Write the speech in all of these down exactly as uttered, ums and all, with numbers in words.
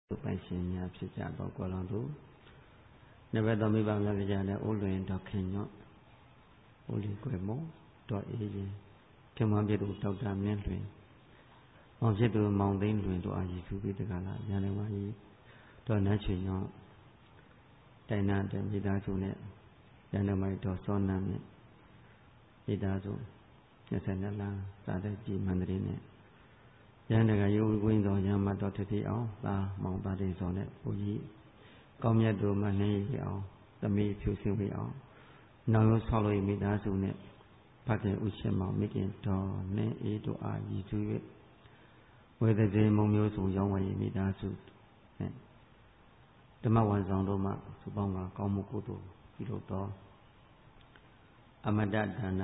ပိုင်ရှင်များဖြစ်ကြသောကိုယ်တော်တို့နဘေတော်မိဘများကြတဲ့အိုးလွင်တော်ခင်ညွတ်အိုးလီကွယ်မုံတော်အေးရင်ပြမပြတို့ဒေါက်တာမြင့်လွင်မောင်ဖြစ်သူမောင်သိန်းလွင်တို့အာရည်သူပြီးတကလားညာနေဝါကြီးတော်နှချွေညောင်းတိုင်နာတဲ့မိသားစုနဲ့ညာနေမိုက်တော်စောနမ်းနဲ့မိသားစုနှစ်ဆက်နှစ်လမ်းစာတဲ့ကြည်မန္တလေးနဲ့ရန်တကရုပ်ဝင်းတော်ရမတော်ထတိအောင်သာမောင်သားလေးစောနဲ့ဘုကြီးကောင်းမြတ်တို့မနှင်းရအောင်သမီးဖြူစင်ဝေအောင်နောင်ရုံဆောက်လို့မိသားစုနဲ့ဖခင်ဥရှင်မောင်မိခင်တော်နဲ့အေးတို့အားရည်သူ၍ဝေဒဇေမုံမျိုးစုရောင်းဝယ်မိသားစုနဲ့ဓမ္မဝန်ဆောင်တို့မှစုပေါင်းကကောင်းမှုကုသိုလ်ပြုလုပ်သောအမတ္တဒါန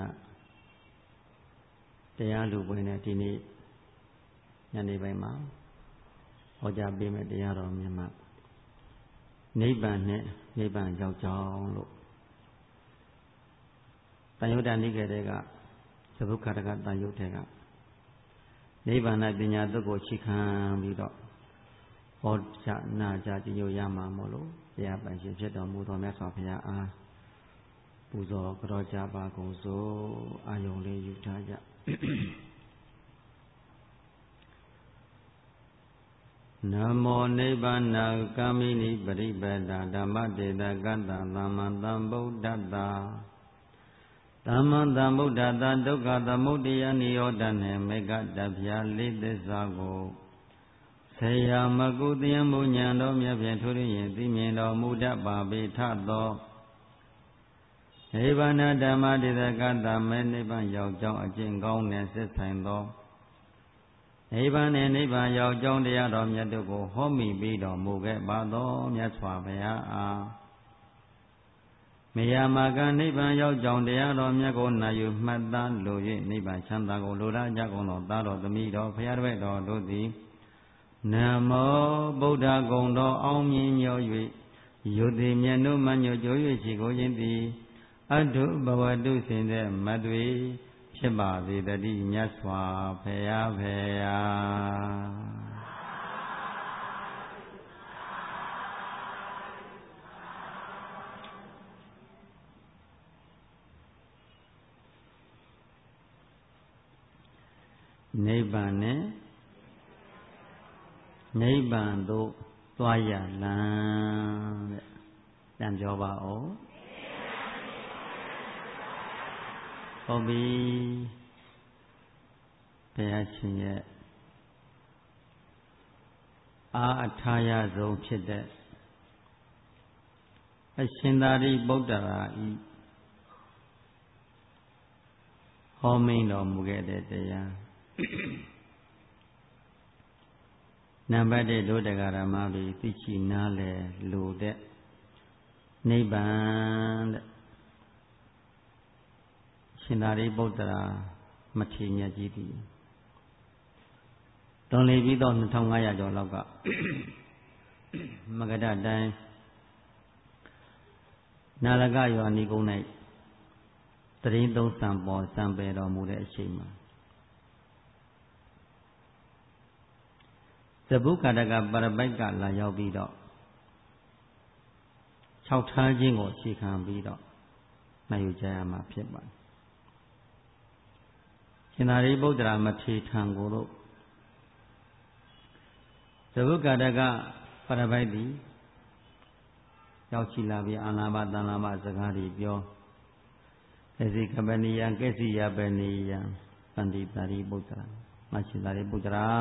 တရားလူပွဲနဲ့ဒီနေ့ညနေပိုင်းမှာဟောကြားပေးမယ့်တရားတော်မြတ်မှာနိဗ္ဗာန်နဲ့နိဗ္ဗာန်ရောက်ကြောင်းလို့တန်ယုတ်တနိကေတဲ့ကသဗုခါတကတန်ယုတ်တဲ့ကနိဗ္ဗာန်ပညာတုတ်ကိုရှိခံပြီးတော့ဟောကြားနာကြားကြည်ညိုရမှာမို့လို့တရားပိုင်ရှင်ဖြစ်တော်မူသောမြတ်စွာဘုရားအားပူဇော်ကြောကြပါကုန်စို့အာယုံလေးယူထားကြနမောနိဗ္ဗာန်ကာမိနိပရိပဒာဓမ္မတေတကတ္တသမ္မာသမ္ဗုဒ္ဓတ္တသမ္မာသမ္ဗုဒ္ဓတ္တဒုက္ခသမုဒယနိရောဓနှင့်မေဃတဗျာလေးသစ္စာကိုဆေယမကုသယမုညံတော်မြတ်ဖြင့်ထိုးရင်းသိမြင်တော်မူတတ်ပါပေထသောနိဗ္ဗာန်ဓမ္မတေတကတ္တမဲနိဗ္ဗာန်ရောက်ကြောင်းအကျင့်ကောင်းနှင့်ဆက်ဆိုင်သောနိဗ္ဗာန်နှင့်နိဗ္ဗာန်ရောက်ကြောင်းတရားတော်မြတ်တို့ကိုဟောမိပြီးတော်မူခဲ့ပါသောမြတ်စွာဘုရားအားမေယမာကနိဗ္ဗာန်ရောက်ကြောင်းတရားတော်မြတ်ကိုနာယူမှတ်သားလို၍နိဗ္ဗာန်ချမ်းသာကိုလိုလားကြကုန်သောသားတော်သမီးတော်ဘုရားတပည့်တော်တို့သည်နမောဗုဒ္ဓဂုံတော်အောင်မြင်ညော၍ယုတိမြတ်တို့မညိုကြိုး၍ရှိကိုခြင်းသည်အတုဘဝတုစင်တဲ့မတွေဖြစ်ပါစေတည်းမြတ်စွာဘုရားဖေယာနိဗ္ဗာန်နဲ့နိဗ္ဗာန်သို့သွားရလမ်းတဲ့တန်ပြောပါဦးဟုတ်ပြီဘုရားရှင်ရဲ့အာအထာယဆုံးဖြစ်တဲ့အရှင်သာရိပုတ္တရာဤဟောမိန်တော်မူခဲ့တဲ့တရားနံပါတ်တစ်ဒုဒဂရမဘိသိချီနားလေလိုတဲ့နိဗ္ဗာန်တဲ့ရှင်သာရိပုတ္တရာမထေရမြတ်ကြီးသည်တွန်လေပြီးတော့နှစ်ထောင်ငါးရာကျော်လောက်ကမဂဒတိုင်းနာလကရွာနီကုန်း၌တရင်သုံးစံပေါ်စံပယ်တော်မူတဲ့အချိန်မှာသဗ္ဗုကာတကပရပိုက်ကလာရောက်ပြီးတော့ခြောက်ထားခြင်းကိုအခြေခံပြီးတော့နိုင်ယူကြရမှာဖြစ်ပါတယ်ရှင်သာရိပုတ္တရာမထေရထံကိုလို့သဗ္ဗုကာတကပရပိုက်သည်ရောက်ရှိလာပြီးအာနာပါတန်လာမစကားတွေပြောကစီကပနိယကစီယပနိယပန္တိသာရိပုတ္တရာမရှင်သာရိပုတ္တရာ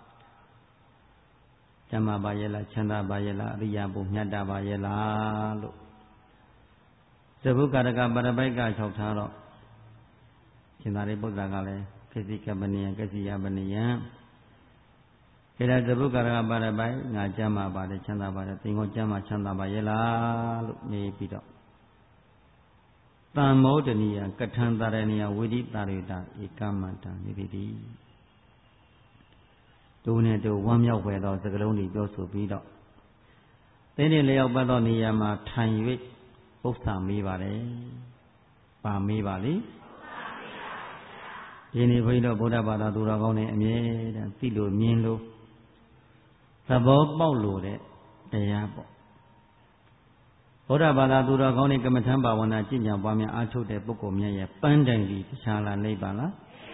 ကျမ်းမာပါရဲ့လားချမ်းသာပါရဲ့လားအရိယာဘုမြတ်တာပါရဲ့လားလို့သဗ္ဗုကာတကပရပိုက်ကလျှောက်ထားတော့ရှင်သာရိပုတ္တရာကလည်းကစီကပနိယကစီယပနိယဒါလည်းသဗ္ဗုကာတကပရပိုက်ငါကျမ်းမာပါတယ်ချမ်းသာပါတယ်သင်ကိုကျမ်းမာချမ်းသာပါရဲ့လားလို့နေပြီးတော့တမ္မောဒနိယကထံတရဏိယဝိဒိတာရိတာဧကမတံနိတိတိဒုနဲ့ဒုဝမ်းမြောက်ွယ်သောစကလုံးတွေပြောဆိုပြီးတော့သင်္နေလျောက်ပတ်သောနေရာမှာထိုင်၍ပု္ပ္ပာမေးပါတယ်။ပါမေးပါလေ။ဒီနေ့ဘုန်းကြီးတို့ဗုဒ္ဓဘာသာသူတော်ကောင်းတွေအမြဲတမ်းသိလို့မြင်လို့ဘောပေါက်လို့တဲ့တရားပေါ့ဘုရားဘာသာသူတော်ကောင်းတွေကမ္မထံဘာဝနာကျင့်ကြံပွားများအားထုတ်တဲ့ပုဂ္ဂိုလ်မြတ်ရဲ့ပန်းတိုင်ဒီတခြားလားနိဗ္ဗာန်လား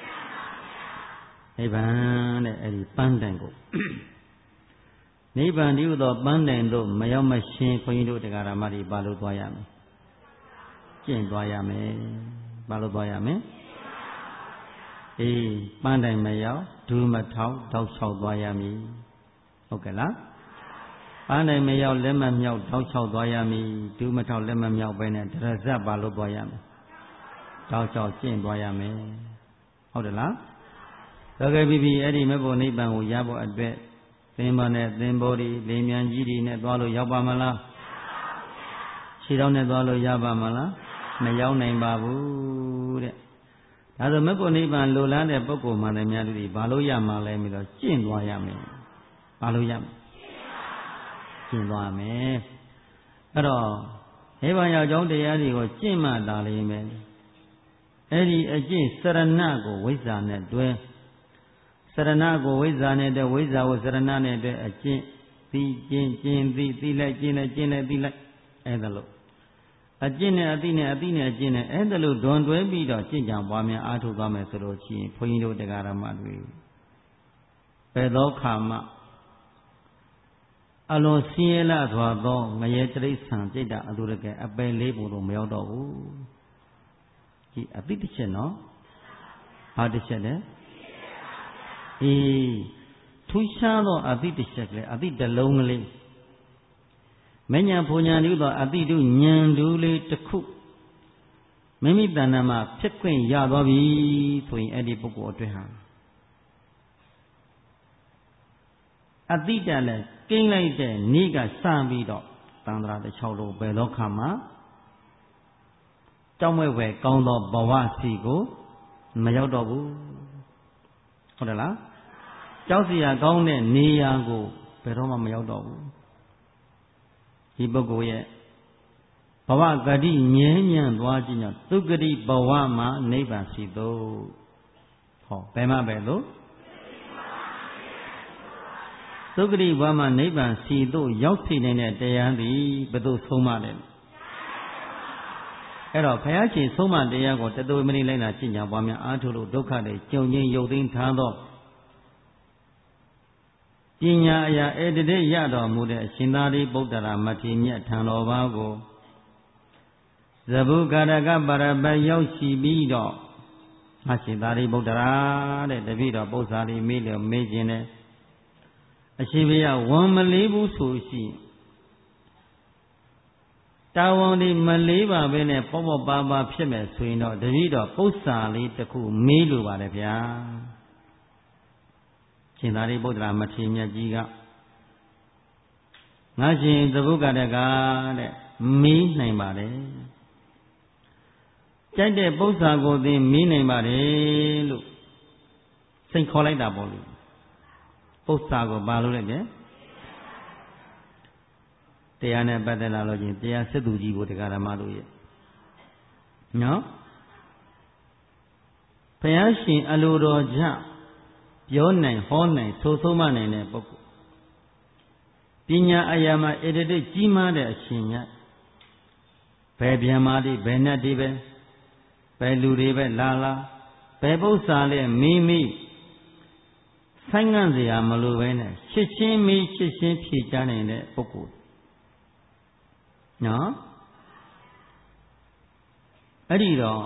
နိဗ္ဗာန်တဲ့အဲ့ဒီပန်းတိုင်ကိုနိဗ္ဗာန်ဒီဟုသောပန်းတိုင်တို့မရောက်မရှင်းခွန်ကြီးတို့တရားဓမ္မတွေပါလို့သွားရမယ်ကျင့်သွားရမယ်ပါလို့သွားရမယ်အေးပန်းတိုင်မရောက်ဒူးမထောက်တောက်လျှောက်သွားရမည်ဟုတ်ကဲ့လားပန်းတိုင်မရောက်လက်မမြောက်တောက်လျှောက်သွားရမည်ဒူးမထောက်လက်မမြောက်ပဲနဲ့ဒရဇတ်ပါလို့သွားရမယ်တောက်လျှောက်ကျင့်သွားရမယ်ဟုတ်တယ်လားသောကပိပိအဲ့ဒီမဘုံနိဗ္ဗာန်ကိုရဖို့အတွက်သင်္ဘောနဲ့သင်္ဘောဒီလေမြန်ကြီးတွေနဲ့သွားလို့ရောက်ပါမလားခြေတော်နဲ့သွားလို့ရပါမလားမရောက်နိုင်ပါဘူးတဲ့ဒါဆိုမဘုံနိဗ္ဗာန်လိုလားတဲ့ပုဂ္ဂိုလ်မှန်တယ်များလူတွေဘာလို့ရမှာလဲပြီးတော့ကျင့်သွားရမယ်ဘာလို့ရမလဲကျင့်သွားမယ်အဲ့တော့နိဗ္ဗာန်ရောက်ကြောင်းတရားတွေကိုကျင့်မှသာလိမ့်မယ်အဲ့ဒီအကျင့်စရဏကိုဝိဇ္ဇာနဲ့တွဲစရဏကိုဝိဇ္ဇာနဲ့တွဲဝိဇ္ဇာကိုစရဏနဲ့တွဲအကျင့်သိကျင့်ကျင့်သိသိလိုက်ကျင့်လိုက်ကျင့်လိုက်သိလိုက်အဲ့ဒါလို့အကျင့်နဲ့အသိနဲ့အသိနဲ့အကျင့်နဲ့အဲ့ဒါလို့ဒွန်တွဲပြီးတော့ကျင့်ကြံပွားများအားထုတ်သွားမယ်ဆိုလို့ရှိရင်ဘုန်းကြီးတို့တရားဓမ္မတွေဘယ်သောခါမှအလွန်ဆင်းရဲလာစွာသောငရဲတိရစ္ဆာန်စိတ်ဓာတ်အလိုတကယ်အပယ်လေးပုံတော့မရောက်တော့ဘူးဒီအသိတစ်ချက်နော်ဟာတစ်ချက်လေအေးထူးခြားသောအသိတစ်ချက်ကလေးအသိတစ်လုံးကလေးမဉ္ဇဉ်ဘုံညာလူသောအတိတုဉာဏ်တူလေးတစ်ခုမိမိတဏ္ဍာမှာဖြစ်ခွင့်ရသွားပြီဆိုရင်အဲ့ဒီပုဂ္ဂိုလ်အတွက်ဟာအတိတလည်းကိန်းလိုက်တဲ့နေ့ကစပြီးတော့သံဃာတစ်ချောင်းလုံးဘယ်သောခါမှာကြောက်မဲ့ဝဲကောင်းသောဘဝစီကိုမရောက်တော့ဘူးဟုတ်တယ်လားကြောက်စရာကောင်းတဲ့နေရာကိုဘယ်တော့မှမရောက်တော့ဘူးဒီပုဂ္ဂိုလ်ရဲ့ဘဝဂတိငြင်းညံ့သွားခြင်းကြောင့်သုဂတိဘဝမှာနိဗ္ဗာန်ရှိသောဟောဘယ်မှာပဲလို့သုဂတိဘဝမှာနိဗ္ဗာန်ရှိသောရောက်စီနေတဲ့တရားသည်ဘယ်သို့ဆုံးမလဲအဲ့တော့ဘုရားရှင်ဆုံးမတရားကိုတသွေမဏိလိုက်လာကျင့်ကြံပွားများအားထုတ်လို့ဒုက္ခတွေကြုံချင်းရုပ်သိမ်းထားသောပညာအရာဧတတိရတော်မူတဲ့အရှင်သာရိပုတ္တရာမထေရမြတ်ထံတော်ဘာကိုဇဗုကာရကပရပတ်ရောက်ရှိပြီးတော့အရှင်သာရိပုတ္တရာတဲ့တပည့်တော်ပု္ပ္ပာရိမေးလျော်မေးခြင်းနဲ့အရှင်ဘုရားဝန်မလေးဘူးဆိုရှိတာဝန်ဒီမလေးပါပဲနဲ့ပေါ့ပေါ့ပါပါဖြစ်မယ်ဆိုရင်တော့တပည့်တော်ပု္ပ္ပာလေးတစ်ခုမေးလိုပါတယ်ဗျာရှင်သာရိပုတ္တရာမထေရမြတ်ကြီးကငါရှင်သဗုကတကတဲ့မေးနိုင်ပါတယ်ကြိုက်တဲ့ပု္ပ္ပာကိုသိမေးနိုင်ပါတယ်လို့စိတ်ခေါ်လိုက်တာပေါ့လေပု္ပ္ပာကိုပါလို့လိုက်တယ်တရားနဲ့ပတ်သက်လာလို့ချင်းတရားစစ်သူကြီးကိုတရားဓမ္မတို့ရဲ့နော်ဘုရားရှင်အလိုတော်ကြောင့်ပြောနိုင်ဟောနိုင်ဆိုဆုံးမနိုင်တဲ့ပုဂ္ဂိုလ်ပညာအရာမှာဧတတိကြီးမားတဲ့အရှင်မြတ်ဘယ်ဗျမတိဘယ်နတ်တွေပဲဘယ်လူတွေပဲလာလာဘယ်ပု္ပ္ပာလဲမိမိဆိုင်ငံ့စရာမလိုပဲနဲ့ရှစ်ချင်းမိရှစ်ချင်းဖြေချနိုင်တဲ့ပုဂ္ဂိုလ်နော်အဲ့ဒီတော့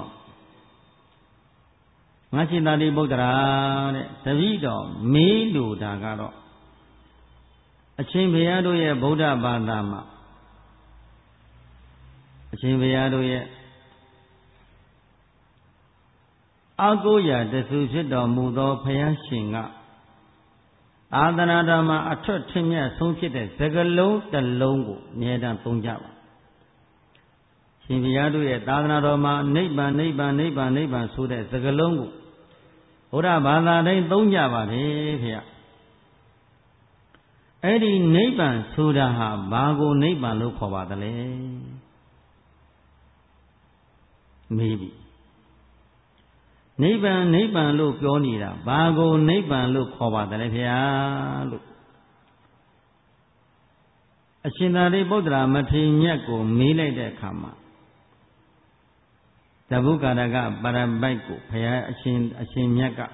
ငါရှင်သာရိပုတ္တရာတဲ့တပည့်တော်မေးလို့ဒါကတော့အရှင်ဘုရားတို့ရဲ့ဗုဒ္ဓဘာသာမှာအရှင်ဘုရားတို့ရဲ့အာကိုရာတဆူဖြစ်တော်မူသောဘုရားရှင်ကသာသနာတော်မှာအထွတ်ထင်မြတ်ဆုံးဖြစ်တဲ့စကားလုံးတစ်လုံးကိုအမြဲတမ်းသုံးကြပါရှင်ဘုရားတို့ရဲ့သာသနာတော်မှာနိဗ္ဗာန်နိဗ္ဗာန်နိဗ္ဗာန်နိဗ္ဗာန်ဆိုတဲ့စကားလုံးကိုဘုရားဘာသာတိုင်းသုံးကြပါလေဖေရအဲ့ဒီနိဗ္ဗာန်ဆိုတာဟာဘာကိုနိဗ္ဗာန်လို့ခေါ်ပါသလဲမေးပြီနိဗ္ဗာန်နိဗ္ဗာန်လို့ပြောနေတာဘာကိုနိဗ္ဗာန်လို့ခေါ်ပါသလဲဖေရလို့အရှင်သာရိပုတ္တရာမထေရမြတ်ကိုမေးလိုက်တဲ့အခါမှာဇဗုကာရကပရပိုက်ကိုဘုရားအရှင်အရှင်မြတ်က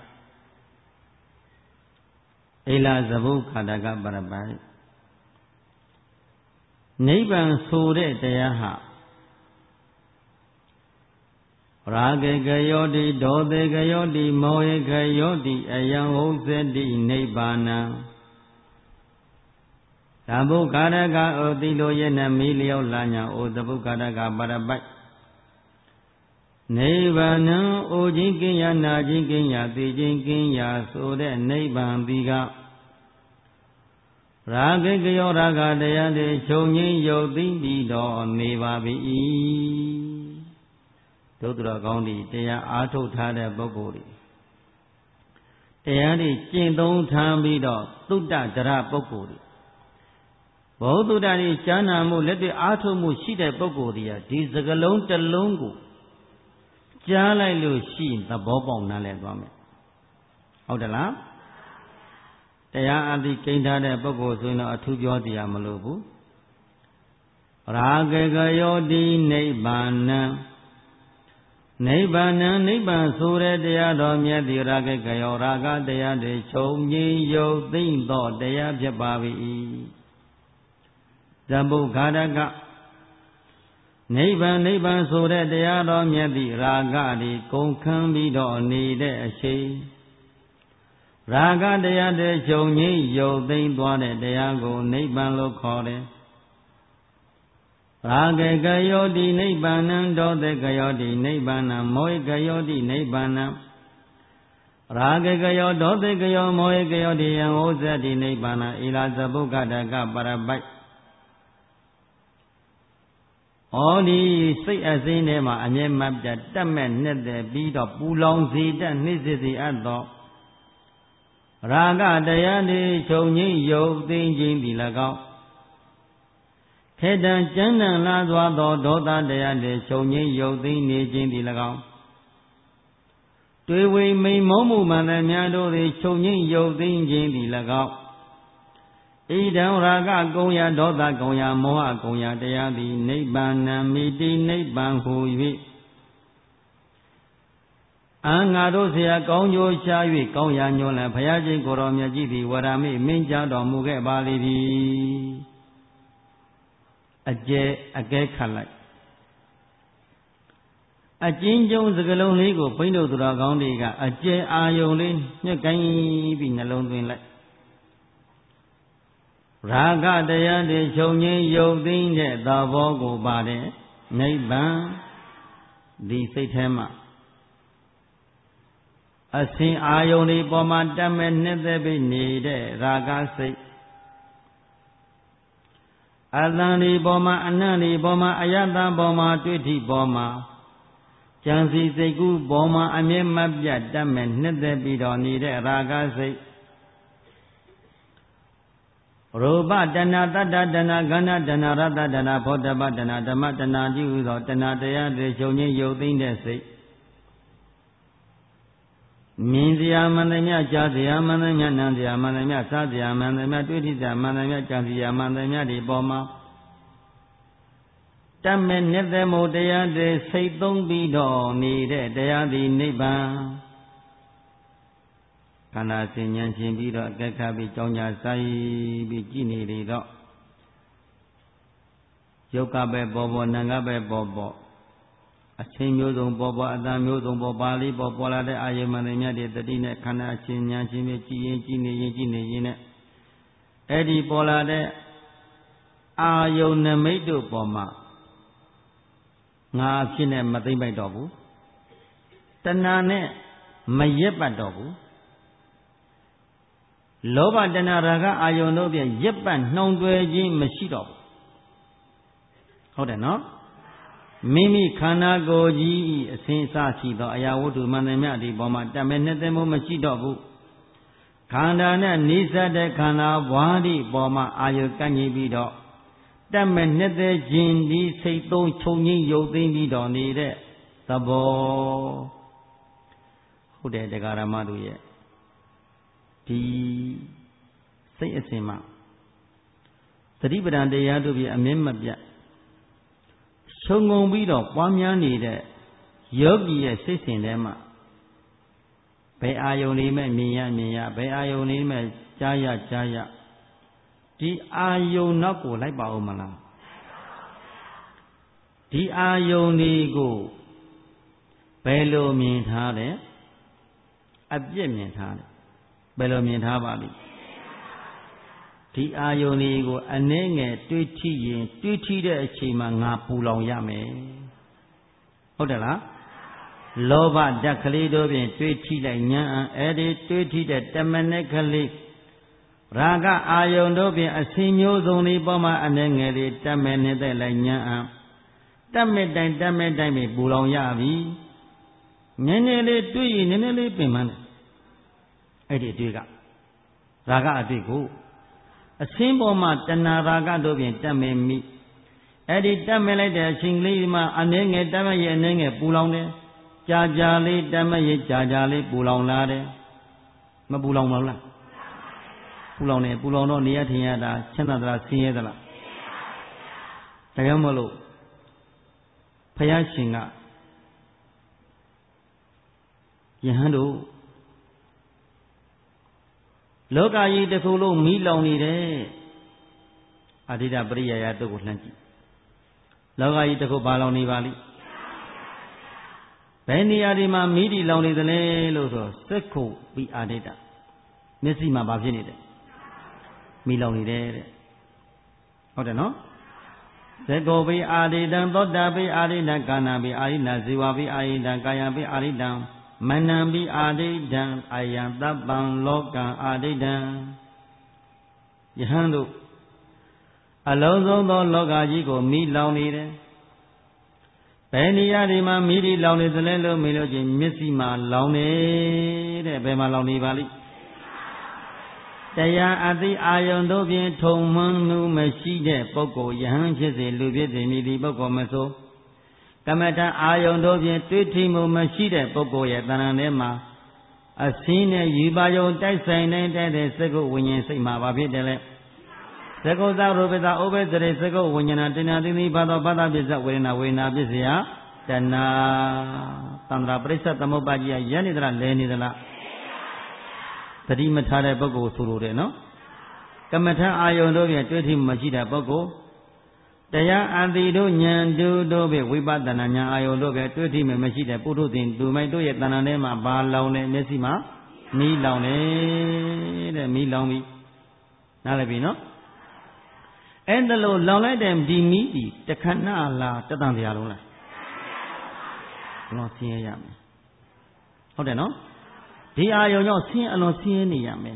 အိလာဇဗုကာရကပရပိုက်နိဗ္ဗာန်ဆိုတဲ့တရားဟာရာဂေကယောတိဒေါသေကယောတိမောဟေကယောတိအယံဟုတ်စေတိနိဗ္ဗာနံသဗ္ဗုကာရကဩတိလိုယနမီလျောလာညာဩသဗ္ဗုကာရကပရပိုက်နိဗ္ဗာနံဩခြင်းကင်းရာနာခြင်းကင်းရာသိခြင်းကင်းရာဆိုတဲ့နိဗ္ဗာန်ဒီကရာဂေကယောရာဂတရားတွေချုပ်ငြိမ်းရုပ်သိမ်းပြီးတော့နေပါပြီဒုက္ခတော်ကောင်းဒီတရားအားထုတ်ထားတဲ့ပုဂ္ဂိုလ်တွေတရားတွေကျင့်သုံးထားပြီးတော့သုတ္တဒရပုဂ္ဂိုလ်တွေဘောဓုတ္တတွေဉာဏ်နာမှုလက်တွေ့အားထုတ်မှုရှိတဲ့ပုဂ္ဂိုလ်တွေကဒီစကလုံးတစ်လုံးကိုကြားလိုက်လို့ရှိရင်သဘောပေါက်နားလည်သွားမယ်ဟုတ်တယ်လားတရားအသိကိန်းထားတဲ့ပုဂ္ဂိုလ်ဆိုရင်တော့အထူးပြောတရားမလိုဘူးရာဂေကယောတိနိဗ္ဗာနံနိဗ္ဗာနံနိဗ္ဗာန်ဆိုတဲ့တရားတော်မြတ်ဒီရာဂေကယောရာဂတရားတွေချုပ်ငြိမ်းရုပ်သိမ်းသောတရားဖြစ်ပါ၏ဇဗ္ဗုကာရကနိဗ္ဗာန်နိဗ္ဗာန်ဆိုတဲ့တရားတော်မြတ်ဒီရာဂတွေကုန်ခန်းပြီးတော့နေတဲ့အချိန်ရာဂတရားတွေချုပ်ငြိမ်းရုပ်သိမ်းသွားတဲ့တရားကိုနိဗ္ဗာန်လို့ခေါ်တယ်ရာဂေကယောတိနိဗ္ဗာနံဒေါသေကယောတိနိဗ္ဗာနံမောဟေကယောတိနိဗ္ဗာနံရာဂေကယောဒေါသေကယောမောဟေကယောတိယံဟောဇတိနိဗ္ဗာနံဣလာဇဗုကတကပရပိုက်ဩဒီစိတ်အစင်းထဲမှာအမြဲမပြတ်တတ်မဲ့နှစ်သက်ပြီးတော့ပူလောင်စေတတ်နှိစ္စစေအပ်သောရာဂတရားတွေချုပ်ငြိမ်းရုပ်သိမ်းခြင်းသည်၎င်းခေတ္တကျမ်းတန်လာသွားသောဒေါသတရားတွေချုပ်ငြိမ်းရုပ်သိမ်းနေခြင်းသည်၎င်းတွေ့ဝိမိန်မောမှုမှန်သမျှတို့သည်ချုပ်ငြိမ်းရုပ်သိမ်းခြင်းသည်၎င်းဣဒံရာဂကုံယဒေါသကုံယမောဟကုံယတရားသည်နိဗ္ဗာန်မိတိနိဗ္ဗာန်ဟူ၍အာငါတို့ဆရာကောင်းကျိုးရှား၍ကောင်းရာညွှန်လည်းဘုရားရှင်ကိုယ်တော်မြတ်ကြီးသည်ဝရမိမင်းကြားတော်မူခဲ့ပါလိမ့်သည်အကျဲအကဲခတ်လိုက်အကျဉ်းကျုံစကလုံးလေးကိုဘိန်းတို့သူတော်ကောင်းတွေကအကျဲအာယုံလေးညှက်ကိုင်းပြီးနှလုံးသွင်းလိုက်ရာဂတရားတွေချုပ်ငြိမ်းရုပ်သိမ်းတဲ့သဘောကိုပါတယ်နိဗ္ဗာန်ဒီစိတ်ထဲမှာအစဉ်အာယုန်ဒီပေါ်မှာတတ်မဲ့နှစ်သက်ပြီးနေတဲ့ရာဂစိတ်အတန်ဒီပေါ်မှာအနံ့ဒီပေါ်မှာအယတံပေါ်မှာတွေ့ထိပေါ်မှာကြံစီစိတ်ကူးပေါ်မှာအမြဲမပြတ်တတ်မဲ့နှစ်သက်ပြီးတော့နေတဲ့ရာဂစိတ်ရူပတဏတတ္တတဏခန္ဓာတဏရတ္တတဏဘောဓပတဏဓမ္မတဏကြီးဟူသောတဏတရားတွေချုပ်ငြိမ်းရုပ်သိမ်းတဲ့စိတ်မြင်စရာမှန်သမျှကြားစရာမှန်သမျှနားစရာမှန်သမျှစားစရာမှန်သမျှတွေ့ထိစရာမှန်သမျှကြံစရာမှန်သမျှဒီပေါ်မှာတတ်မဲ့နှစ်သက်မှုတရားတွေစိတ်သုံးပြီးတော့နေတဲ့တရားသည်နိဗ္ဗာန်ခန္ဓာစဉ်ဉာဏ်ရှင်ပြီးတော့အကဲခတ်ပြီးကြောင်းညာဆိုင်ပြီးကြည်နေလေတော့ယုတ်ကပဲပေါ်ပေါ်နာငါပဲပေါ်ပေါ်အချင်းမျိုးစုံပေါ်ပေါ်အတန်မျိုးစုံပေါ်ပါဠိပေါ်ပေါ်လာတဲ့အာယုမန္တမြတ်တွေတတိနဲ့ခန္ဓာအချင်းဉာဏ်ရှင်ပြီးကြည်ရင်ကြည်နေရင်ကြည်နေရင်နဲ့အဲ့ဒီပေါ်လာတဲ့အာယုနမိတ်တို့ပေါ်မှာငါအဖြစ်နဲ့မသိမ့်ပိုက်တော့ဘူးတဏှာနဲ့မရက်ပတ်တော့ဘူးလောဘတဏှာရာဂအာယုန်တို့ဖြင့်ရက်ပတ်နှောင်တွယ်ခြင်းမရှိတော့ဘူးဟုတ်တယ်နော်မိမိခန္ဓာကိုယ်ကြီးအစဉ်အစရှိသောအရာဝတ္ထုမှန်သမျှဒီပေါ်မှာတမဲနှစ်သိမှုမရှိတော့ဘူးခန္ဓာနဲ့နိစ္စတဲ့ခန္ဓာဘွားဒီပေါ်မှာအာယုကန့်ကြီးပြီးတော့တမဲနှစ်သိခြင်းဒီစိတ်သုံးချုပ်ငြိမ်းရုပ်သိမ်းပြီးတော့နေတဲ့သဘောဟုတ်တယ်တရားဓမ္မတို့ရဲ့ဒီစိတ်အစဉ်မှာတိပဋ္ဌာန်တရားတို့ပြီးအမြဲမပြတ်ခြုံငုံပြီးတော့ပွားများနေတဲ့ယောဂီရဲ့စိတ်စဉ်ထဲမှာဘယ်အာယုန်လေးမဲ့မြင်ရမြင်ရဘယ်အာယုန်လေးမဲ့ကြားရကြားရဒီအာယုန်နောက်ကိုလိုက်ပါဦးမလားဒီအာယုန်လေးကိုဘယ်လိုမြင်ထားတယ်အပြည့်မြင်ထားတယ်ဘယ်လိုမြင်ထားပါလိမ့်ဒီအာယုန်လေးကိုအနည်းငယ်တွေးထိရင်တွေးထိတဲ့အချိန်မှာငါပူလောင်ရမယ်ဟုတ်တယ်လားလောဘဓာတ်ကလေးတို့ဖြင့်တွေးထိလိုက်ဉာဏ်အဲ့ဒီတွေးထိတဲ့တမနဲ့ကလေးရာဂအာယုန်တို့ဖြင့်အစဉ်မျိုးစုံလေးပေါ်မှာအနည်းငယ်လေးတမနေတဲ့လိုက်ဉာဏ်တတ်မဲ့တိုင်းတတ်မဲ့တိုင်းပဲပူလောင်ရပြီနည်းနည်းလေးတွေးရင်နည်းနည်းလေးပင်ပန်းတယ်အဲ့ဒီအတွေ့ကရာဂအတွေ့ကိုအစင်းပေါ်မှာတဏှာရာဂတို့ဖြင့်တတ်မဲ့မိအဲ့ဒီတတ်မဲ့လိုက်တဲ့အချိန်ကလေးမှာအနည်းငယ်တတ်မဲ့ရဲ့အနည်းငယ်ပူလောင်တယ်ကြာကြာလေးတတ်မဲ့ရဲ့ကြာကြာလေးပူလောင်လာတယ်မပူလောင်ပါဘူးလားပူလောင်တယ်ပူလောင်တော့နေရထင်ရတာချမ်းသာသလားဆင်းရဲသလားဒါကြောင့်မလို့ဘုရားရှင်ကယဟန်တို့လောကကြီးတစ်ခုလုံးမီးလောင်နေတယ်အဋ္ဌိတပရိယာယတုတ်ကိုလှမ်းကြည့်လောကကြီးတစ်ခုဘာလောင်နေပါလိမ့်ဘယ်နေရာဒီမှာမီးဒီလောင်နေသလဲလို့ဆိုစက္ခုပိအာဋ္ဌိတမျက်စိမှာဘာဖြစ်နေတယ်မီးလောင်နေတယ်တဲ့ဟုတ်တယ်နော်သက္ခုပိအာဋ္ဌိတံသောတာပိအာဋ္ဌိတံကာနာပိအာဋ္ဌိတံဇီဝပိအာဋ္ဌိတံကာယပိအာဋ္ဌိတံမနံပိအာဋ္ဌိတံအာယံတပ္ပံလောကံအာဋ္ဌိတံယဟန်တို့အလုံးစုံသောလောကကြီးကိုမိလောင်နေတယ်ဘယ်နေရာဒီမှာမိဒီလောင်နေသလဲလို့မေးလို့ချင်းမျက်စိမှာလောင်နေတဲ့ဘယ်မှာလောင်နေပါလိမ့်တရားအသိအာယုန်တို့ဖြင့်ထုံမှန်းမှုမရှိတဲ့ပုဂ္ဂိုလ်ယဟန်ဖြစ်စေလူဖြစ်စေမိဒီပုဂ္ဂိုလ်မဆိုကမ္မထအာယုန်တို့ဖြင့်တွေးထိမှုမရှိတဲ့ပုဂ္ဂိုလ်ရဲ့တဏ္ဍာထဲမှာအစင်းနဲ့ယူပါယုံတိုက်ဆိုင်နေတဲ့စကုဝိညာဉ်စိတ်မှာဘာဖြစ်တယ်လဲသကုသရူပသဩဘေသရေစကုဝိညာဏတဏှာတိနိဘာသောဘာသာပစ္စဝေဒနာဝေဒနာပစ္စယတဏှာသန္တရာပရိစ္ဆသမုပ္ပါကြီးရနေသလားလဲနေသလားသတိမထားတဲ့ပုဂ္ဂိုလ်ဆိုလိုတယ်နော်ကမ္မထအာယုန်တို့ဖြင့်တွေးထိမှုမရှိတဲ့ပုဂ္ဂိုလ်တရားအတိတို့ဉာဏ်တို့တို့ဖြင့်ဝိပဿနာဉာဏ်အာယုန်တို့ဖြင့်တွေးထိမှုမရှိတဲ့ပုထုဇဉ်လူမိုက်တို့ရဲ့တဏ္ဍာထဲမှာဘာလောင်လဲမျက်စိမှာမီးလောင်တယ်တဲ့မီးလောင်ပြီနားလည်ပြီနော်အဲ့ဒါလို့လောင်လိုက်တဲ့ဒီမီးဒီတခဏလားတတန်တရားလုံးလားဘယ်လိုဆင်းရဲရမလဲဟုတ်တယ်နော်ဒီအာယုံကြောင့်ဆင်းအလွန်ဆင်းရဲနေရမယ်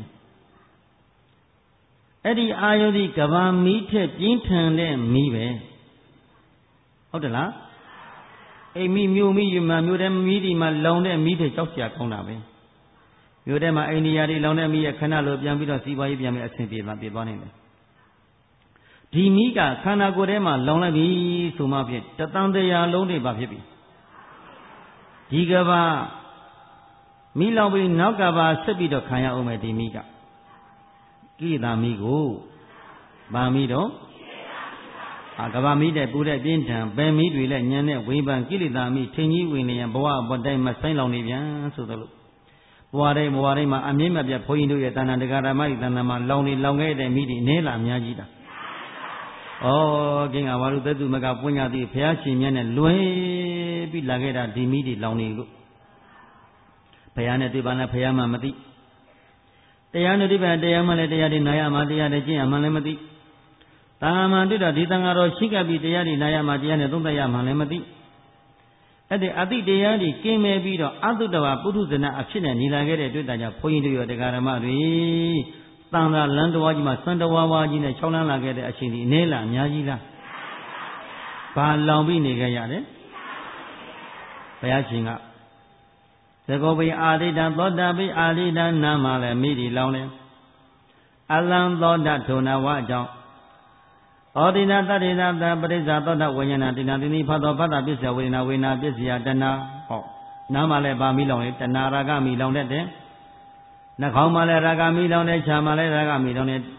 အဲ့ဒီအာယုံဒီကဘာမီးထက်ပြင်းထန်တဲ့မီးပဲဟုတ်တယ်လားအိမ်မီးမြို့မီးယူမှာမြို့ထဲမီးဒီမှာလောင်တဲ့မီးထက်ကြောက်စရာကောင်းတာပဲမြို့ထဲမှာအိန္ဒိယတွေလောင်တဲ့မီးရဲ့ခဏလိုပြန်ပြီးတော့စီးပွားရေးပြန်ပြီးအဆင်ပြေသွားပြေသွားနိုင်တယ်ဒီမီးကခန္ဓာကိုယ်ထဲမှာလောင်လိုက်ပြီဆိုမှဖြင့်တသံတရားလုံးတွေပါဖြစ်ပြီဒီကဘာမီးလောင်ပြီးနောက်ကဘာဆက်ပြီးတော့ခံရအောင်မယ်ဒီမီးကကိလေသာမီးကိုဗာမီးတော့အာကဘာမီးတဲ့ပူတဲ့ပြင်းထန်ပယ်မီးတွေလည်းညံတဲ့ဝိပန်ကိလေသာမီးထင်ကြီးဝင်နေရင်ဘဝဘဝတိုင်းမှာဆိုင်းလောင်နေပြန်ဆိုတော့ဘဝတိုင်းဘဝတိုင်းမှာအမြင့်မပြတ်ဘုန်းကြီးတို့ရဲ့တဏ္ဍာတရားဓမ္မဤတဏ္ဍာမှာလောင်နေလောင်ခဲ့တဲ့မီးတွေနည်းလာအများကြီးတာဩကင်းကဘာလို့သက်သူမကပွင့်ရသည်ဘုရားရှင်မြတ်နဲ့လွယ်ပြီးလာခဲ့တာဒီမီးတွေလောင်နေလို့ဘုရားနဲ့ဒီပါနဲ့ဘုရားမှမသိတရားနဲ့ဒီပါတရားမှလည်းတရားတွေနာရမှာတရားတွေကျင့်ရမှလည်းမသိတန်ခါမှတွေ့တော့ဒီတန်ခါတော်ရှိကပ်ပြီးတရားတွေနာရမှာတရားနဲ့သုံးသပ်ရမှလည်းမသိအဲ့ဒီအတိတရားတွေကင်းမဲ့ပြီးတော့အတုတ္တဝပုထုဇဏအဖြစ်နဲ့နေလာခဲ့တဲ့တွေ့တာကြောင့်ဘုန်းကြီးတို့ရောတရားဓမ္မတွေတန်ခါလမ်းတော်ကြီးမှာစံတော်ဝါကြီးနဲ့၆လမ်းလာခဲ့တဲ့အချိန်ဒီအနေလားအများကြီးလားဘာလောင်ပြီးနေခဲ့ရတယ်ဘုရားရှင်ကသကောပိအာရိတံသောတာပိအာရိတံနာမလည်းမိဒီလောင်တယ်အလံသောတာထုံနာဝအကြောင်းဩဒိနာတတိနာတပရိစ္ဆာသောတာဝိညာဏတိနာတိနိဖတ်သောဖတ်တာပစ္စယဝေဒနာဝေဒနာပစ္စယတဏဟောနာမလည်းဘာမိလောင်လဲတဏရာဂမိလောင်တတ်တယ်နှာခေါင်းမှာလည်းရာဂမိလောင်တယ်ခြာမှာလည်းရာဂမိလောင်တယ်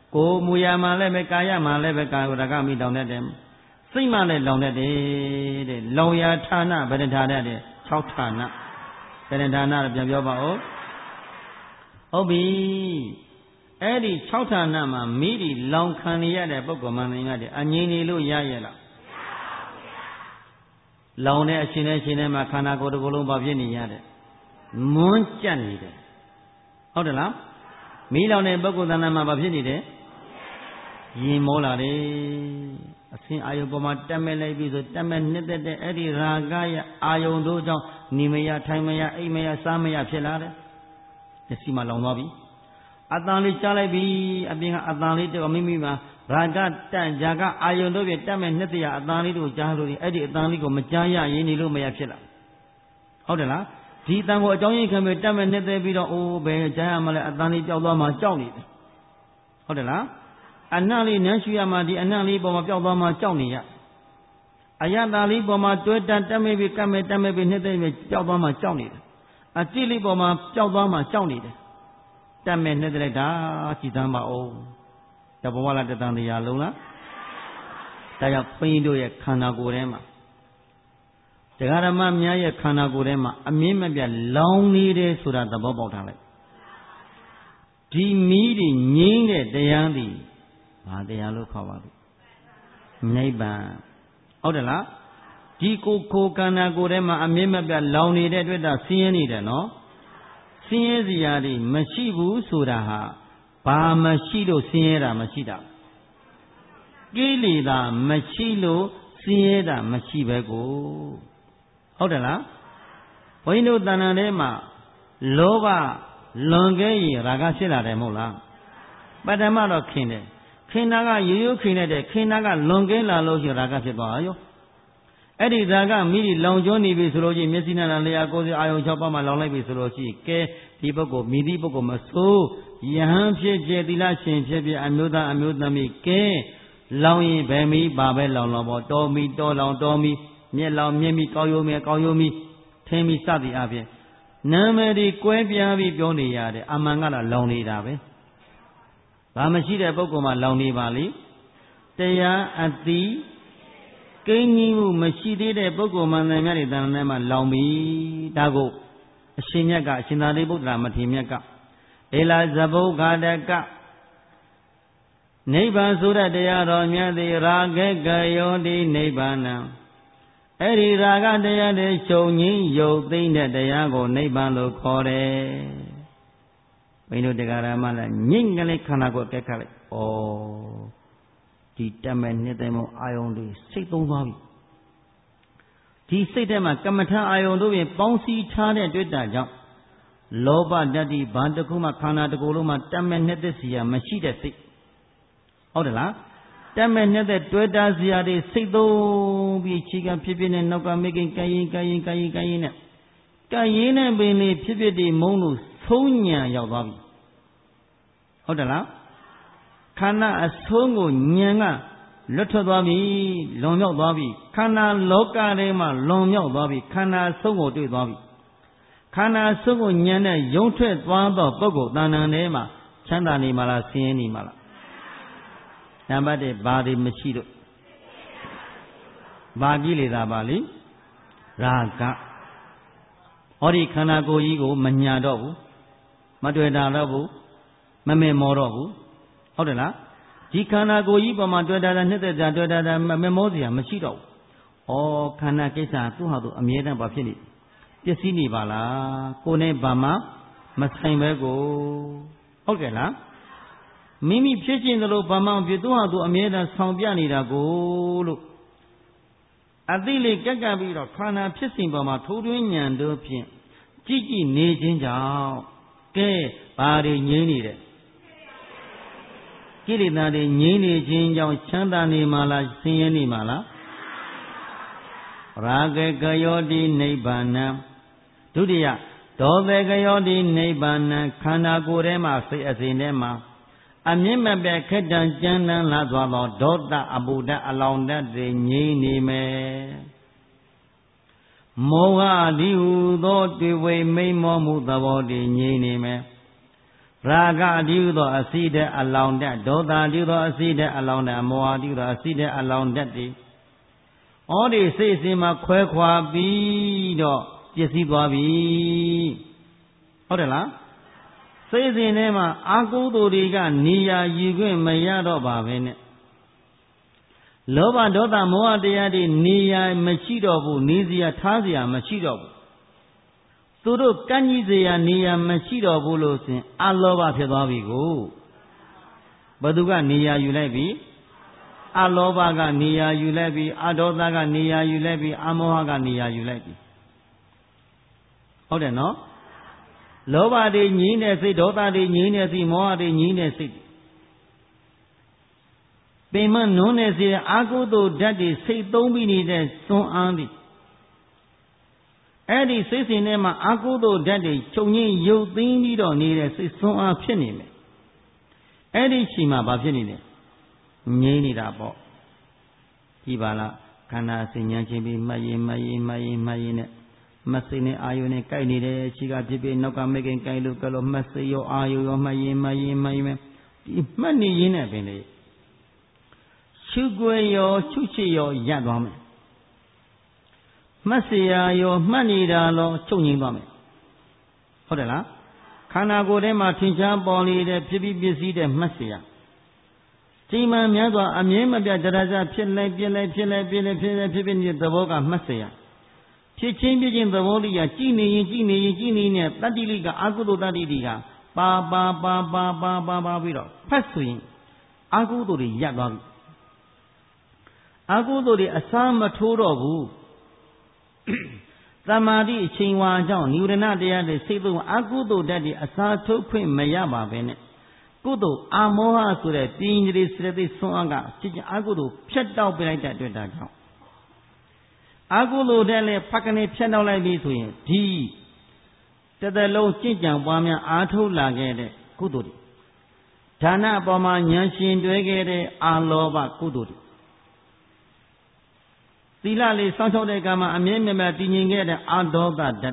ကိုမူရမှာလည်းပဲကာယမှာလည်းပဲကာယရာဂမိတောင်းတတ်တယ်စိတ်မှလည်းလောင်တတ်တယ်တဲ့လောင်ရာဌာနဗရဌာနတဲ့၆ဌာနဗရဌာနတော့ပြန်ပြောပါဦးဟုတ်ပြီအဲ့ဒီ၆ဌာနမှာမိဒီလောင်ခံရတဲ့ပုဂ္ဂိုလ်မှန်တယ်တဲ့အငြိမ်နေလို့ရရဲ့လားလောင်တဲ့အရှင်နဲ့ရှင်နဲ့မှာခန္ဓာကိုယ်တစ်ခုလုံးဘာဖြစ်နေရတဲ့မွန်းကြက်နေတယ်ဟုတ်တယ်လားမိလောင်တဲ့ပုဂ္ဂိုလ်သဏ္ဍာန်မှာဘာဖြစ်နေတယ်ရင်မောလာတယ်အဆင်းအာယုံပေါ်မှာတက်မဲ့လိုက်ပြီဆိုတက်မဲ့နှစ်သက်တဲ့အဲ့ဒီရာဂရဲ့အာယုံတို့ကြောင့်နေမရထိုင်မရအိမ်မရစားမရဖြစ်လာတယ်မျက်စိမှလောင်သွားပြီအတန်လေးကြားလိုက်ပြီအပြင်ကအတန်လေးတော့မိမိမှာရာဂတန်ဇာကအာယုံတို့ပြတက်မဲ့နှစ်သက်အတန်လေးတို့ကြားလို့အဲ့ဒီအတန်လေးကိုမကြားရရင်နေလို့မရဖြစ်လာဟုတ်တယ်လားဒီအတန်ကိုအကြောင်းရင်းခံပြီးတက်မဲ့နှစ်သက်ပြီးတော့အိုးဘယ်ကြားရမလဲအတန်လေးကြောက်သွားမှကြောက်နေတယ်ဟုတ်တယ်လားအနံ့လေးနမ်းရှူရမှာဒီအနံ့လေးပေါ်မှာပျောက်သွားမှကြောက်နေရအယတာလေးပေါ်မှာတွဲတန်တက်မဲ့ပြီးကတ်မဲ့တက်မဲ့ပြီးနှစ်သက်ပြီးပျောက်သွားမှကြောက်နေတယ်အတိလေးပေါ်မှာပျောက်သွားမှကြောက်နေတယ်တက်မဲ့နှစ်သက်လိုက်တာကြည်သမ်းပါအောင်တဘဝလားတတန်တရားလုံးလားဒါကြောင့်ဘုန်းကြီးတို့ရဲ့ခန္ဓာကိုယ်ထဲမှာတရားဓမ္မများရဲ့ခန္ဓာကိုယ်ထဲမှာအမြင့်မပြတ်လောင်နေတယ်ဆိုတာသဘောပေါက်ထားလိုက်ဒီမီးတွေငြိမ်းတဲ့တရားတွေဘာတရားလို့ခေါ်ပါလဲနိဗ္ဗာန်ဟုတ်တယ်လားဒီကိုယ်ကိုယ်ခန္ဓာကိုယ်ထဲမှာအမြင့်မပြတ်လောင်နေတဲ့အတွက်ဒါဆင်းရဲနေတယ်နော်ဆင်းရဲစရာတွေမရှိဘူးဆိုတာဟာဘာမရှိလို့ဆင်းရဲတာမရှိတာကိလေသာမရှိလို့ဆင်းရဲတာမရှိပဲကိုဟုတ်တယ်လားဘုန်းကြီးတို့တဏ္ဍာထဲမှာလောဘလွန်ခဲ့ရင်ရာဂဖြစ်လာတယ်မဟုတ်လားပထမတော့ခင်တယ်ခင်တာကရိုးရိုးခင်တဲ့ခင်တာကလွန်ကဲလာလို့ရှိရင်ရာဂဖြစ်သွားရောအဲ့ဒီရာဂမိဒီလောင်ကျွမ်းနေပြီဆိုလို့ရှိရင်မျက်စိနဲ့လျှာကိုယ်စီအာယုံ၆ပါးမှာလောင်လိုက်ပြီဆိုလို့ရှိရင်ကဲဒီပုဂ္ဂိုလ်မိဒီပုဂ္ဂိုလ်မဆိုးယဟန်ဖြစ်ဖြစ်သီလရှင်ဖြစ်ဖြစ်အမျိုးသားအမျိုးသမီးကဲလောင်ရင်ဘယ်မိပါပဲလောင်လောင်ပေါ့တော်မီတော်လောင်တော်မီမျက်လောင်မျက်မိကောင်းရုံမြကောင်းရုံမီထင်းမီစသည်အပြင်နာမည်ဒီကွဲပြားပြီးပြောနေရတယ်အမှန်ကတော့လောင်နေတာပဲဘာမရှိတဲ့ပုဂ္ဂိုလ်မှလောင်နေပါလေတရားအတိကိန်းကြီးမှုမရှိသေးတဲ့ပုဂ္ဂိုလ်မှန်တယ်များတဲ့တဏ္ဍာထဲမှာလောင်ပြီဒါကိုအရှင်မြတ်ကအရှင်သာရိပုတ္တရာမထေရမြတ်ကဧလာဇဗုဂါတကနိဗ္ဗာန်ဆိုတဲ့တရားတော်မြတ်သည်ရာဂေကယောတိနိဗ္ဗာန်အဲ့ဒီရာဂတရားတွေချုပ်ငင်းယုတ်သိမ့်တဲ့တရားကိုနိဗ္ဗာန်လို့ခေါ်တယ်ဘိန်းတို့တရားဓမ္မလည်းညိတ်ကလေးခန္ဓာကိုယ်ကဲခတ်လိုက်ဩဒီတမဲ့နှစ်သိမ့်မအာယုံတွေစိတ်သုံးသွားပြီဒီစိတ်ထဲမှာကမ္မထအာယုံတို့ပြင်ပေါင်းစည်းထားတဲ့တွေ့တာကြောင့်လောဘတတ္တိဘာတစ်ခုမှခန္ဓာတစ်ခုလုံးမှာတမဲ့နှစ်သက်စီရမရှိတဲ့စိတ်ဟုတ်တယ်လားတမဲ့နှစ်သက်တွေ့တာစီရတွေစိတ်သုံးပြီးခြေကဖြစ်ဖြစ်နဲ့နောက်ကမိခင်ကရင်ကရင်ကရင်ကရင်နဲ့ကရင်နဲ့ပင်လေးဖြစ်ဖြစ်ဒီမုန်းလို့ဆုံးညံရောက်သွားပြီဟုတ်တယ်လားခန္ဓာအဆုံးကိုညံကလွတ်ထွက်သွားပြီလွန်မြောက်သွားပြီခန္ဓာလောကထဲမှာလွန်မြောက်သွားပြီခန္ဓာအဆုံးကိုတွေ့သွားပြီခန္ဓာအဆုံးကိုညံတဲ့ယုံထွက်သွားသောပုဂ္ဂိုလ်တဏ္ဍာထဲမှာချမ်းသာနေမှာလားဆင်းရဲနေမှာလားနံပါတ်၁ဘာတွေမရှိလို့ဘာကိလေသာပါလိရာဂဟောဒီခန္ဓာကိုယ်ကြီးကိုမညာတော့ဘူးမတွေ့တာတော့ဘူးမမေ့မောတော့ဘူးဟုတ်တယ်လားဒီခန္ဓာကိုယ်ကြီးပေါ်မှာတွေ့တာနှစ်သက်တာတွေ့တာမမေ့မောစရာမရှိတော့ဘူးဩခန္ဓာကိစ္စသူ့ဟာသူအမြဲတမ်းဘာဖြစ်နေပျက်စီးနေပါလားကိုယ်နဲ့ဘာမှမဆိုင်ပဲကိုဟုတ်ကဲ့လားမိမိဖြစ်ခြင်းသလိုဘာမှမဖြစ်သူ့ဟာသူအမြဲတမ်းဆောင်ပြနေတာကိုလို့အသိလေးကက်ကပ်ပြီးတော့ခန္ဓာဖြစ်စဉ်ပေါ်မှာထိုးထွင်းဉာဏ်တို့ဖြင့်ကြည့်ကြည့်နေခြင်းကြောင့်ကဲဘာတွေငြိမ်းနေတယ်ကိလေသာတွေငြိမ်းနေခြင်းကြောင့်ချမ်းသာနေမှာလားဆင်းရဲနေမှာလားရာဂေကယောတိနိဗ္ဗာန်ဒုတိယဒေါသကယောတိနိဗ္ဗာန်ခန္ဓာကိုယ်ထဲမှာစိတ်အစဉ်ထဲမှာအမြင့်မပြတ်ခက်တံကြမ်းတမ်းလာသွားသောဒေါသအပူဓာတ်အလောင်ဓာတ်တွေငြိမ်းနေမယ်မောဟဒီဟုသောတွေ့ဝေမိန်မောမှုသဘောတွေငြိမ်းနေမယ်ရာဂအတိဟုသောအစိတဲ့အလောင်းတက်ဒေါသအတိဟုသောအစိတဲ့အလောင်းတက်မောဟအတိဟုသောအစိတဲ့အလောင်းတက်တွေဩဒီစိတ်စဉ်မှာခွဲခွာပြီးတော့ပြည့်စည်သွားပြီဟုတ်တယ်လားစိတ်စဉ်ထဲမှာအာကုသိုလ်တွေကနေရာယူခွင့်မရတော့ပါပဲနဲ့လောဘဒေါသမောဟတရားတွေနေရာမရှိတော့ဘူးနေစရာထားစရာမရှိတော့ဘူးသူတို့ကန့်ကြီးစရာနေရာမရှိတော့ဘူးလို့ဆိုရင်အလောဘဖြစ်သွားပြီကိုဘသူကနေရာယူလိုက်ပြီအလောဘကနေရာယူလိုက်ပြီအဒေါသကနေရာယူလိုက်ပြီအမောဟကနေရာယူလိုက်ပြီဟုတ်တယ်နော်လောဘတွေငြိမ်းတဲ့စိတ်ဒေါသတွေငြိမ်းတဲ့စိတ်မောဟတွေငြိမ်းတဲ့စိတ်ပင်မနုံးနေစေအာကုသိုလ်ဓာတ်တွေစိတ်သုံးပြီးနေတဲ့စွမ်းအားတွေအဲ့ဒီစိတ်စဉ်ထဲမှာအာကုသိုလ်ဓာတ်တွေချုပ်ငင်းရုပ်သိမ်းပြီးတော့နေတဲ့စိတ်စွမ်းအားဖြစ်နေမယ်အဲ့ဒီချိန်မှာဘာဖြစ်နေလဲငြိမ်းနေတာပေါ့ကြည်ပါလားခန္ဓာအစဉ်ဉာဏ်ချင်းပြီးမှတ်ရင်မှတ်ရင်မှတ်ရင်မှတ်ရင်နဲ့မစိတ်နဲ့အာယုနဲ့ကြိုက်နေတယ်ခြေကဖြစ်ဖြစ်နောက်ကမကင်ကြိုက်လို့ကလို့မစိတ်ရောအာယုရောမှတ်ရင်မှတ်ရင်မှတ်ရင်ဒီမှတ်နေရင်းနဲ့ပင်လေရှုွယ်ရောရှုချစ်ရောရပ်သွားမယ်မှတ်เสียရောမှတ်နေတာလောချုပ်ငြိမ်းသွားမယ်ဟုတ်တယ်လားခန္ဓာကိုယ်ထဲမှာထင်ရှားပေါ်နေတဲ့ဖြစ်ပြီးပစ္စည်းတဲ့မှတ်เสียချိန်မှန်များစွာအမြဲမပြတ်တရားစဖြစ်လိုက်ပြလိုက်ဖြစ်လိုက်ပြလိုက်ဖြစ်လိုက်ဖြစ်ဖြစ်နေတဲ့သဘောကမှတ်เสียဖြစ်ချင်းဖြစ်ချင်းသဘောလေးကကြည်နေရင်ကြည်နေရင်ကြည်နေနဲ့တတ္တိလိကအကုသိုလ်တတ္တိတိကပါပါပါပါပါပါပါပြီးတော့ဖတ်ဆိုရင်အကုသိုလ်တွေရပ်သွားပြီအကုသိုလ်တွေအစားမထိုးတော့ဘူးသမာဓိအချိန်ဝါကြောင့်နိဝရဏတရားတွေစိတ်သုံးအကုသိုလ်ဓာတ်တွေအစားထိုးခွင့်မရပါပဲနဲ့ကုသိုလ်အာမောဟဆိုတဲ့ပြင်းကြီးစရတိဆွမ်းအားကဖြစ်ချင်းအကုသိုလ်ဖြတ်တောက်ပြလိုက်တဲ့အတွက်ဒါကြောင့်အကုသိုလ်ဓာတ်လည်းဖက်ကနေဖြတ်တောက်လိုက်ပြီဆိုရင်ဒီတသက်လုံးကြင်ကြံပွားများအားထုတ်လာခဲ့တဲ့ကုသိုလ်တွေဒါနအပေါ်မှာဉာဏ်ရှင်တွဲခဲ့တဲ့အာလောဘကုသိုလ်တွေသီလလေးစောင့်ရှောက်တဲ့ကံမှာအမြဲမြဲမြဲတည်ငြိမ်ခဲ့တဲ့အာဒေါသဓာတ်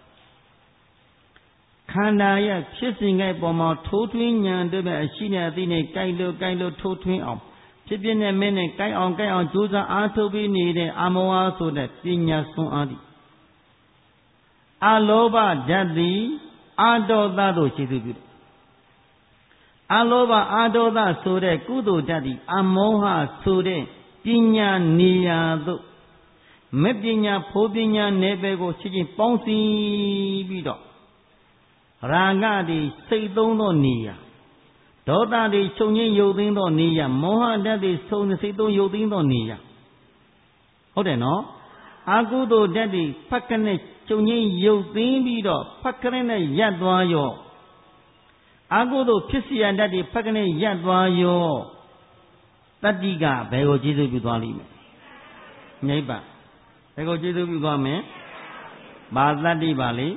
ခန္ဓာရဲ့ဖြစ်စဉ်ကပေါ်မှာထိုးထွင်းဉာဏ်တွေပဲအရှိနဲ့အသိနဲ့ကြိုက်လို့ကြိုက်လို့ထိုးထွင်းအောင်ဖြစ်ဖြစ်နဲ့မင်းနဲ့ကြိုက်အောင်ကြိုက်အောင်ကြိုးစားအားထုတ်ပြီးနေတဲ့အာမောဟဆိုတဲ့ပညာစွမ်းအားသည်အာလောဘဓာတ်သည်အာဒေါသတို့ရှိသူပြုတယ်အာလောဘအာဒေါသဆိုတဲ့ကုသိုလ်ဓာတ်သည်အမောဟဆိုတဲ့ပညာနေရာသို့မပညာဖို့ပညာနယ်ပယ်ကိုချင်းချင်းပေါင်းစည်းပြီးတော့ရာဂတွေစိတ်သုံးသောနေရာဒေါသတွေချုပ်ငြိမ်းရုပ်သိမ်းသောနေရာမောဟဓာတ်တွေဆုံးစိတ်သုံးရုပ်သိမ်းသောနေရာဟုတ်တယ်နော်အာကုသိုလ်ဓာတ်တွေဖက်ကနေချုပ်ငြိမ်းရုပ်သိမ်းပြီးတော့ဖက်ကနေနဲ့ရပ်သွားရောအာကုသိုလ်ဖြစ်เสียဓာတ်တွေဖက်ကနေရပ်သွားရောတတ္တိကဘယ်ကိုကျေးဇူးပြုသွားလိမ့်မယ်နိဗ္ဗာန်ဘယ်ကိုကျေးဇူးပြုသွားမယ်ဘာတတ္တိပါလိ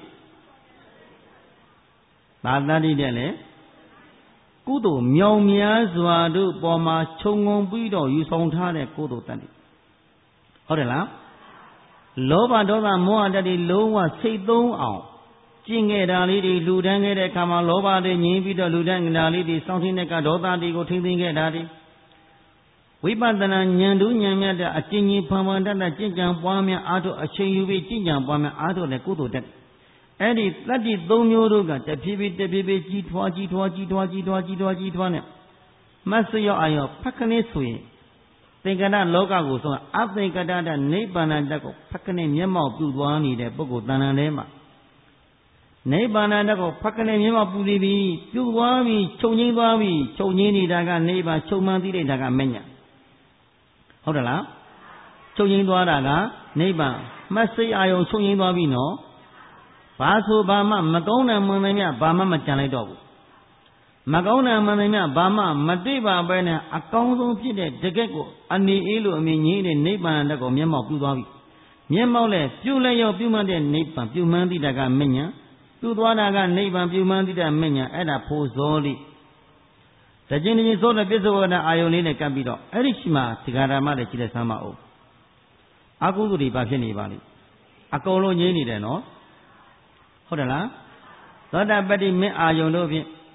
ဘာတတ္တိတဲ့လေကုသိုလ်မြောင်များစွာတို့ပေါ်မှာခြုံငုံပြီးတော့ယူဆောင်ထားတဲ့ကုသိုလ်တတ္တိဟုတ်တယ်လားလောဘဒေါသမောဟတတ္တိလုံးဝစိတ်သုံးအောင်ကျင့်ခဲ့တာလေးတွေလူတန်းခဲ့တဲ့အခါမှာလောဘတွေငြိမ်းပြီးတော့လူတန်းတာလေးတွေစောင့်ထင်းတဲ့ကဒေါသတွေကိုထိမ့်သိမ်းခဲ့တာတွေဝိပဿနာဉာဏ်တို့ဉာဏ်မြတ်တဲ့အကျဉ်းကြီးဖန်ဖန်တတ်တတ်ကြင်ကြံပွားများအားထုတ်အချိန်ယူပြီးကြင်ကြံပွားများအားထုတ်တဲ့ကုသိုလ်တက်အဲ့ဒီတတ္တိသုံးမျိုးတို့ကတဖြည်းဖြည်းတဖြည်းဖြည်းကြီးထွားကြီးထွားကြီးထွားကြီးထွားကြီးထွားကြီးထွားနဲ့မတ်စရောအာရောဖက်ခနဲ့ဆိုရင်သင်္ကတလောကကိုဆိုအသင်္ကတတနိဗ္ဗာန်တက်ကိုဖက်ခနဲ့မျက်မှောက်ပြုသွားနေတဲ့ပုဂ္ဂိုလ်တဏ္ဍာထဲမှာနိဗ္ဗာန်တက်ကိုဖက်ခနဲ့မျက်မှောက်ပြုပြီးပြုသွားပြီးချုပ်ငိမ့်သွားပြီးချုပ်ငိမ့်နေတာကနိဗ္ဗာန်ချုပ်မှန်းသိလိုက်တာကမညာဟုတ်တယ်လားချုပ်ငိမ့်သွားတာကနိဗ္ဗာန်မတ်စိတ်အာယုံချုပ်ငိမ့်သွားပြီနော်ဘာဆိုဘာမှမကောင်းတဲ့မွန်သိမြဘာမှမကြံလိုက်တော့ဘူးမကောင်းတဲ့မွန်သိမြဘာမှမတွေ့ပါပဲနဲ့အကောင်းဆုံးဖြစ်တဲ့တကယ့်ကိုအနေအေးလို့အမြင်ကြီးတဲ့နိဗ္ဗာန်တက်ကိုမျက်မှောက်ပြုသွားပြီမျက်မှောက်လဲပြုလဲရောပြုမှတဲ့နိဗ္ဗာန်ပြုမှန်းသိတာကမညာပြုသွားတာကနိဗ္ဗာန်ပြုမှန်းသိတဲ့မညာအဲ့ဒါဖိုးစောလိတခြင်းတခြင်းသောတဲ့ပြစ္ဆုဝနာအာယုန်လေးနဲ့ကပ်ပြီးတော့အဲ့ဒီရှိမှဒီဃာရမလည်းရှိတဲ့ဆမ်းမအောင်အကုသိုလ်တွေဘာဖြစ်နေပါလိမ့်အကုန်လုံးငြိမ်းနေတယ်နော်ဟုတ်တယ်လားသောတာပတ္တိမင်းအာယုန်တို့ဖြင့်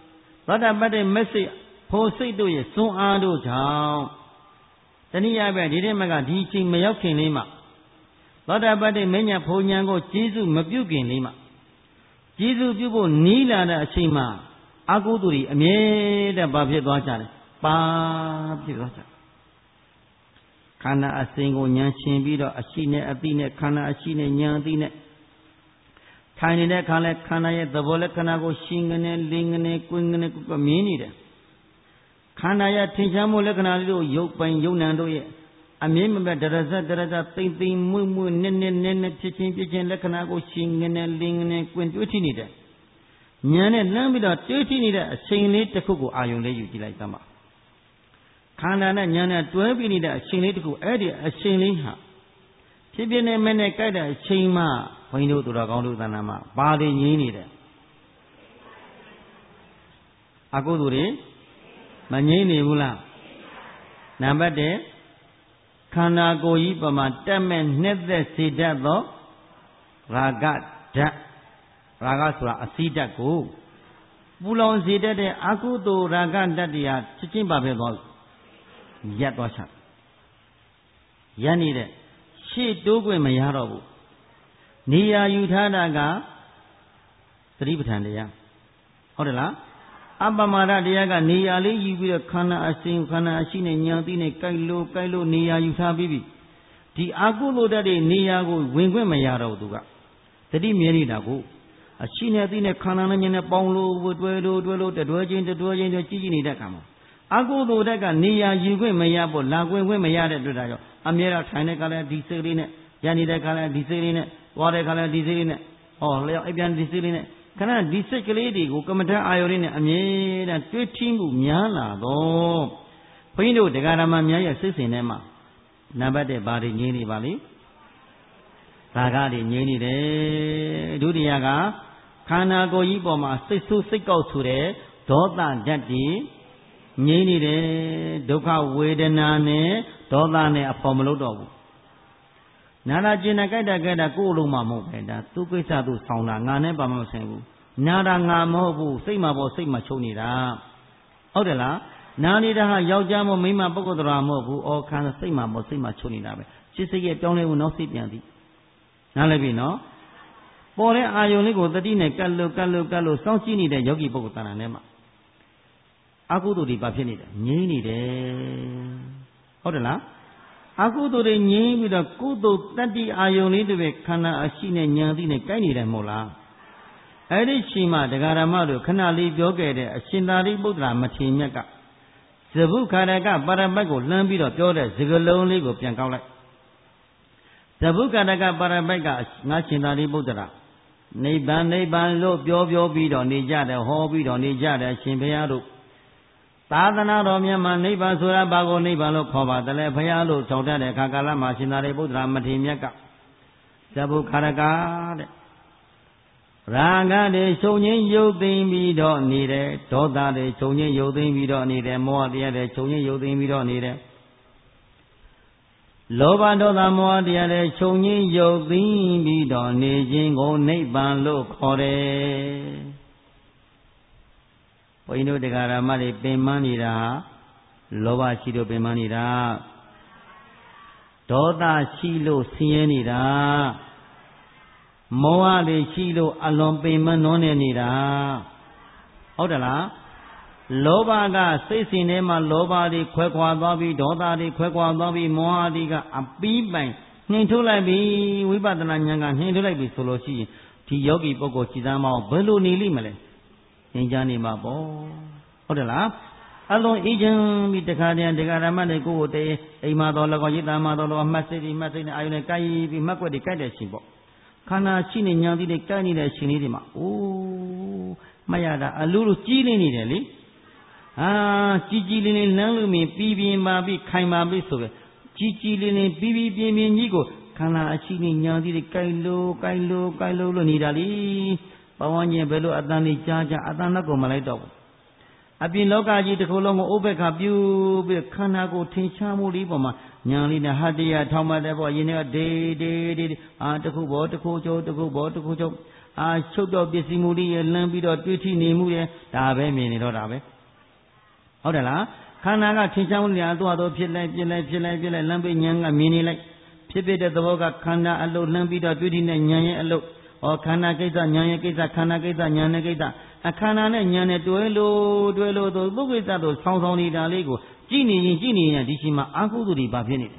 သောတာပတ္တိမက်စိဖို့စိတ်တို့ရဲ့စွမ်းအားတို့ကြောင့်တနည်းအားဖြင့်ဒီတဲ့မကဒီအချိန်မရောက်ခင်လေးမှာသောတာပတ္တိမဉ္ဇဉ်ဖို့ဉဏ်ကိုကျေးဇူးမပြုခင်လေးမှာကျေးဇူးပြုဖို့နီးလာတဲ့အချိန်မှာအကုသိုလ်တွေအမြဲတမ်းဘာဖြစ်သွားကြလဲပါဖြစ်သွားကြခန္ဓာအစဉ်ကိုဉာဏ်ရှင်ပြီးတော့အရှိနဲ့အသိနဲ့ခန္ဓာအရှိနဲ့ဉာဏ်အသိနဲ့ထိုင်နေတဲ့အခါလဲခန္ဓာရဲ့သဘောလက္ခဏာကိုရှင်းကနေလင်းကနေကွင်းကနေကိုမြင်နေတယ်ခန္ဓာရဲ့ထင်ရှားမှုလက္ခဏာလေးတို့ရုပ်ပိုင်ယုံနံတို့ရဲ့အမြင်မမဲ့ဒရဇတ်ဒရဇတ်သိမ့်သိမ့်မွေ့မွေ့နက်နက်နက်နက်ဖြစ်ချင်းဖြစ်ချင်းလက္ခဏာကိုရှင်းကနေလင်းကနေကွင်းတွေ့ထိနေတယ်ဉာဏ်နဲ့လမ်းပြီးတော့တွေ့ထိနေတဲ့အချိန်လေးတစ်ခုကိုအာယုံလေးယူကြည့်လိုက်သမှာခန္ဓာနဲ့ဉာဏ်နဲ့တွဲပြီးနေတဲ့အချိန်လေးတစ်ခုအဲ့ဒီအချိန်လေးဟာဖြစ်ဖြစ်နေမဲ့နဲ့ကြိုက်တဲ့အချိန်မှဘုန်းကြီးတို့သူတော်ကောင်းတို့သဏ္ဍာန်မှာဘာတွေငြင်းနေတယ်အကုသိုလ်တွေမငြင်းနေဘူးလားနံပါတ်တစ်ခန္ဓာကိုယ်ကြီးပမာတက်မဲ့နှက်သက်စေတတ်သောရာဂဓာတ်ရာဂဆိုတာအစိဓာတ်ကိုပူလောင်စေတတ်တဲ့အကုသိုလ်ရာဂဓာတ်တရားချက်ချင်းပါပဲသွားရပ်သွားချရပ်နေတဲ့ရှေ့တိုးခွင့်မရတော့ဘူးနေရာယူထားတာကသတိပဋ္ဌာန်တရားဟုတ်တယ်လားအပမဒတရားကနေရာလေးယူပြီးတော့ခန္ဓာအစဉ်ခန္ဓာအရှိနဲ့ဉာဏ်သိနဲ့ကြိုက်လို့ကြိုက်လို့နေရာယူထားပြီးပြီဒီအကုသိုလ်တတ်တဲ့နေရာကိုဝင်ခွင့်မရတော့ဘူးသူကတတိမြဲနေတာကိုအရှိနဲ့သိနဲ့ခန္ဓာနဲ့ဉာဏ်နဲ့ပေါင်းလို့တွဲလို့တွဲလို့တွဲချင်းတွဲချင်းတွဲကြည့်ကြည့်နေတဲ့အခါမှာအကုသိုလ်တတ်ကနေရာယူခွင့်မရဖို့လာခွင့်ခွင့်မရတဲ့အတွက်ဒါကြောင့်အမြဲတမ်းထိုင်တဲ့ကလည်းဒီစိတ်လေးနဲ့ရနေတဲ့ခါလည်းဒီစိတ်လေးနဲ့သွားတဲ့ခါလည်းဒီစိတ်လေးနဲ့ဟောလျောက်အပြန်ဒီစိတ်လေးနဲ့ခဏဒီစိတ်ကလေးတွေကိုကမ္မဋ္ဌာန်းအာရုံလေးနဲ့အမြဲတမ်းတွေးထင်းမှုများလာတော့ဘုန်းကြီးတို့တရားဓမ္မများရဲ့စိတ်စဉ်ထဲမှာနံပါတ်တစ်ဘာတွေငြင်းနေပါလိရာဂတွေငြင်းနေတယ်ဒုတိယကခန္ဓာကိုယ်ကြီးပေါ်မှာစိတ်ဆိုးစိတ်ကောက်ဆိုတဲ့ဒေါသဓာတ်တွေငြင်းနေတယ်ဒုက္ခဝေဒနာနဲ့ဒေါသနဲ့အဖို့မလုပ်တော့ဘူးနာနာကျင်နာကြိုက်တာကြိုက်တာကိုယ်လုံးမှမဟုတ်ပဲဒါသူကိစ္စသူဆောင်တာငါနဲ့ပါမဆိုင်ဘူးနာတာငါမဟုတ်ဘူးစိတ်မှာပေါ်စိတ်မှာချုပ်နေတာဟုတ်တယ်လားနာနေတာဟာယောက်ျားမမိန်းမပုဂ္ဂိုလ်တော်မဟုတ်ဘူးအော်ခံစိတ်မှာပေါ်စိတ်မှာချုပ်နေတာပဲစိတ်စိတ်ရဲ့ပြောင်းလဲမှုနောက်စိတ်ပြန်သည်နားလည်ပြီနော်ပေါ်တဲ့အာယုံလေးကိုတတိနဲ့ကတ်လို့ကတ်လို့ကတ်လို့စောင့်ကြည့်နေတဲ့ယောဂီပုဂ္ဂိုလ်တဏ္ဍာနဲ့မှာအကုသိုလ်တွေဘာဖြစ်နေတယ်ငြိမ့်နေတယ်ဟုတ်တယ်လားအကုသိုလ်တွေငြိမ်းပြီးတော့ကုသိုလ်တတ္တိအာယုံလေးတွေခန္ဓာအရှိနဲ့ဉာဏ်သိနဲ့ကိုက်နေတယ်မဟုတ်လားအဲ့ဒီချိန်မှာတရားဓမ္မတို့ခဏလေးပြောခဲ့တဲ့အရှင်သာရိပုတ္တရာမထေရမြတ်ကဇဗုခါရကပါရပတ်ကိုလှမ်းပြီးတော့ပြောတဲ့စကားလုံးလေးကိုပြန်ကောက်လိုက်ဇဗုခါရကပါရပတ်ကငါရှင်သာရိပုတ္တရာနိဗ္ဗာန်နိဗ္ဗာန်လို့ပြောပြောပြီးတော့နေကြတယ်ဟောပြီးတော့နေကြတယ်ရှင်ဘုရားတို့သာသနာတော်မြတ်မှာနိဗ္ဗာန်ဆိုတာဘာကိုနိဗ္ဗာန်လို့ခေါ်ပါတယ်လဲဘုရားလို့ကြောက်တတ်တဲ့အခါကာလမှာရှင်သာရိပုတ္တရာမထေရမြတ်ကဇဗုခါရကတဲ့ရာဂတွေချုပ်ငင်းရုပ်သိမ်းပြီးတော့နေတယ်ဒေါသတွေချုပ်ငင်းရုပ်သိမ်းပြီးတော့နေတယ်မောဟတရားတွေချုပ်ငင်းရုပ်သိမ်းပြီးတော့နေတယ်လောဘဒေါသမောဟတရားတွေချုပ်ငင်းရုပ်သိမ်းပြီးတော့နေခြင်းကိုနိဗ္ဗာန်လို့ခေါ်တယ်ဘုန်းကြီးတို့တရားဓမ္မတွေပင်ပန်းနေတာလောဘရှိလို့ပင်ပန်းနေတာဒေါသရှိလို့ဆင်းရဲနေတာမောဟတွေရှိလို့အလွန်ပင်ပန်းနွမ်းနေနေတာဟုတ်တယ်လားလောဘကစိတ်စဉ်ထဲမှာလောဘတွေခွဲခွာသွားပြီးဒေါသတွေခွဲခွာသွားပြီးမောဟတွေကအပီးပိုင်နှင်ထုတ်လိုက်ပြီးဝိပဿနာဉာဏ်ကနှင်ထုတ်လိုက်ပြီးဆိုလို့ရှိရင်ဒီယောဂီပုဂ္ဂိုလ်ခြေသားမောဘယ်လိုနေလိမ့်မလဲသင်ကြားနေမှာပေါ့ဟုတ်တယ်လားအလုံးအေးချမ်းပြီးတခါတည်းတရားဓမ္မတွေကိုယ်ကိုတည်းအိမ်မှာတော်လကောရိတာမှာတော်လောမှတ်စိတ်ဒီမှတ်စိတ်နဲ့အာယုနဲ့ကိုက်ပြီးမှတ်ွက်တွေကိုက်တဲ့ရှင်ပေါ့ခန္ဓာရှိနေညာတိတွေကိုက်နေတဲ့ရှင်လေးတွေမှာအိုးမှတ်ရတာအလူလူကြီးနေနေတယ်လေဟာကြီးကြီးလေးလေးလမ်းလို့မြင်ပြီးပြင်းပါပြီးခိုင်ပါပြီးဆိုပဲကြီးကြီးလေးလေးပြီးပြီးပြင်းပြင်းကြီးကိုခန္ဓာအရှိနေညာတိတွေကိုက်လို့ကိုက်လို့ကိုက်လို့လို့နေတာလေဘဝညင်ဘယ်လိုအတန်လေးကြားကြအတန်တော့ကိုမလိုက်တော့ဘူးအပြင်လောကကြီးတစ်ခုလုံးကိုဥပ္ပခါပြုပြီးခန္ဓာကိုထင်ရှားမှုလေးပေါ်မှာညာလေးနဲ့ဟတ္တရားထောက်မှတ်တဲ့ပေါ့ယင်းကဒေဒေဒေအာတစ်ခုဘောတစ်ခုကျိုးတစ်ခုဘောတစ်ခုကျိုးအာချုပ်တော့ပစ္စည်းမှုတွေလမ်းပြီးတော့တွေးထိနေမှုရဲ့ဒါပဲမြင်နေတော့တာပဲဟုတ်တယ်လားခန္ဓာကထင်ရှားမှုတွေအတော့တော့ဖြစ်လိုက်ဖြစ်လိုက်ဖြစ်လိုက်ဖြစ်လိုက်လမ်းပြီးဉာဏ်ကမြင်နေလိုက်ဖြစ်ဖြစ်တဲ့သဘောကခန္ဓာအလုပ်လမ်းပြီးတော့တွေးထိတဲ့ဉာဏ်ရဲ့အလုပ်ဩခန္ဓာကိစ္စဉာဏ်ရဲ့ကိစ္စခန္ဓာကိစ္စဉာဏ်ရဲ့ကိစ္စအခန္ဓာနဲ့ဉာဏ်နဲ့တွဲလို့တွဲလို့သူပုဂ္ဂိစ္စတို့ဆောင်းဆောင်းနေတာလေးကိုကြည့်နေရင်ကြည့်နေရင်ဒီရှိမှာအာဟုသူတွေဘာဖြစ်နေ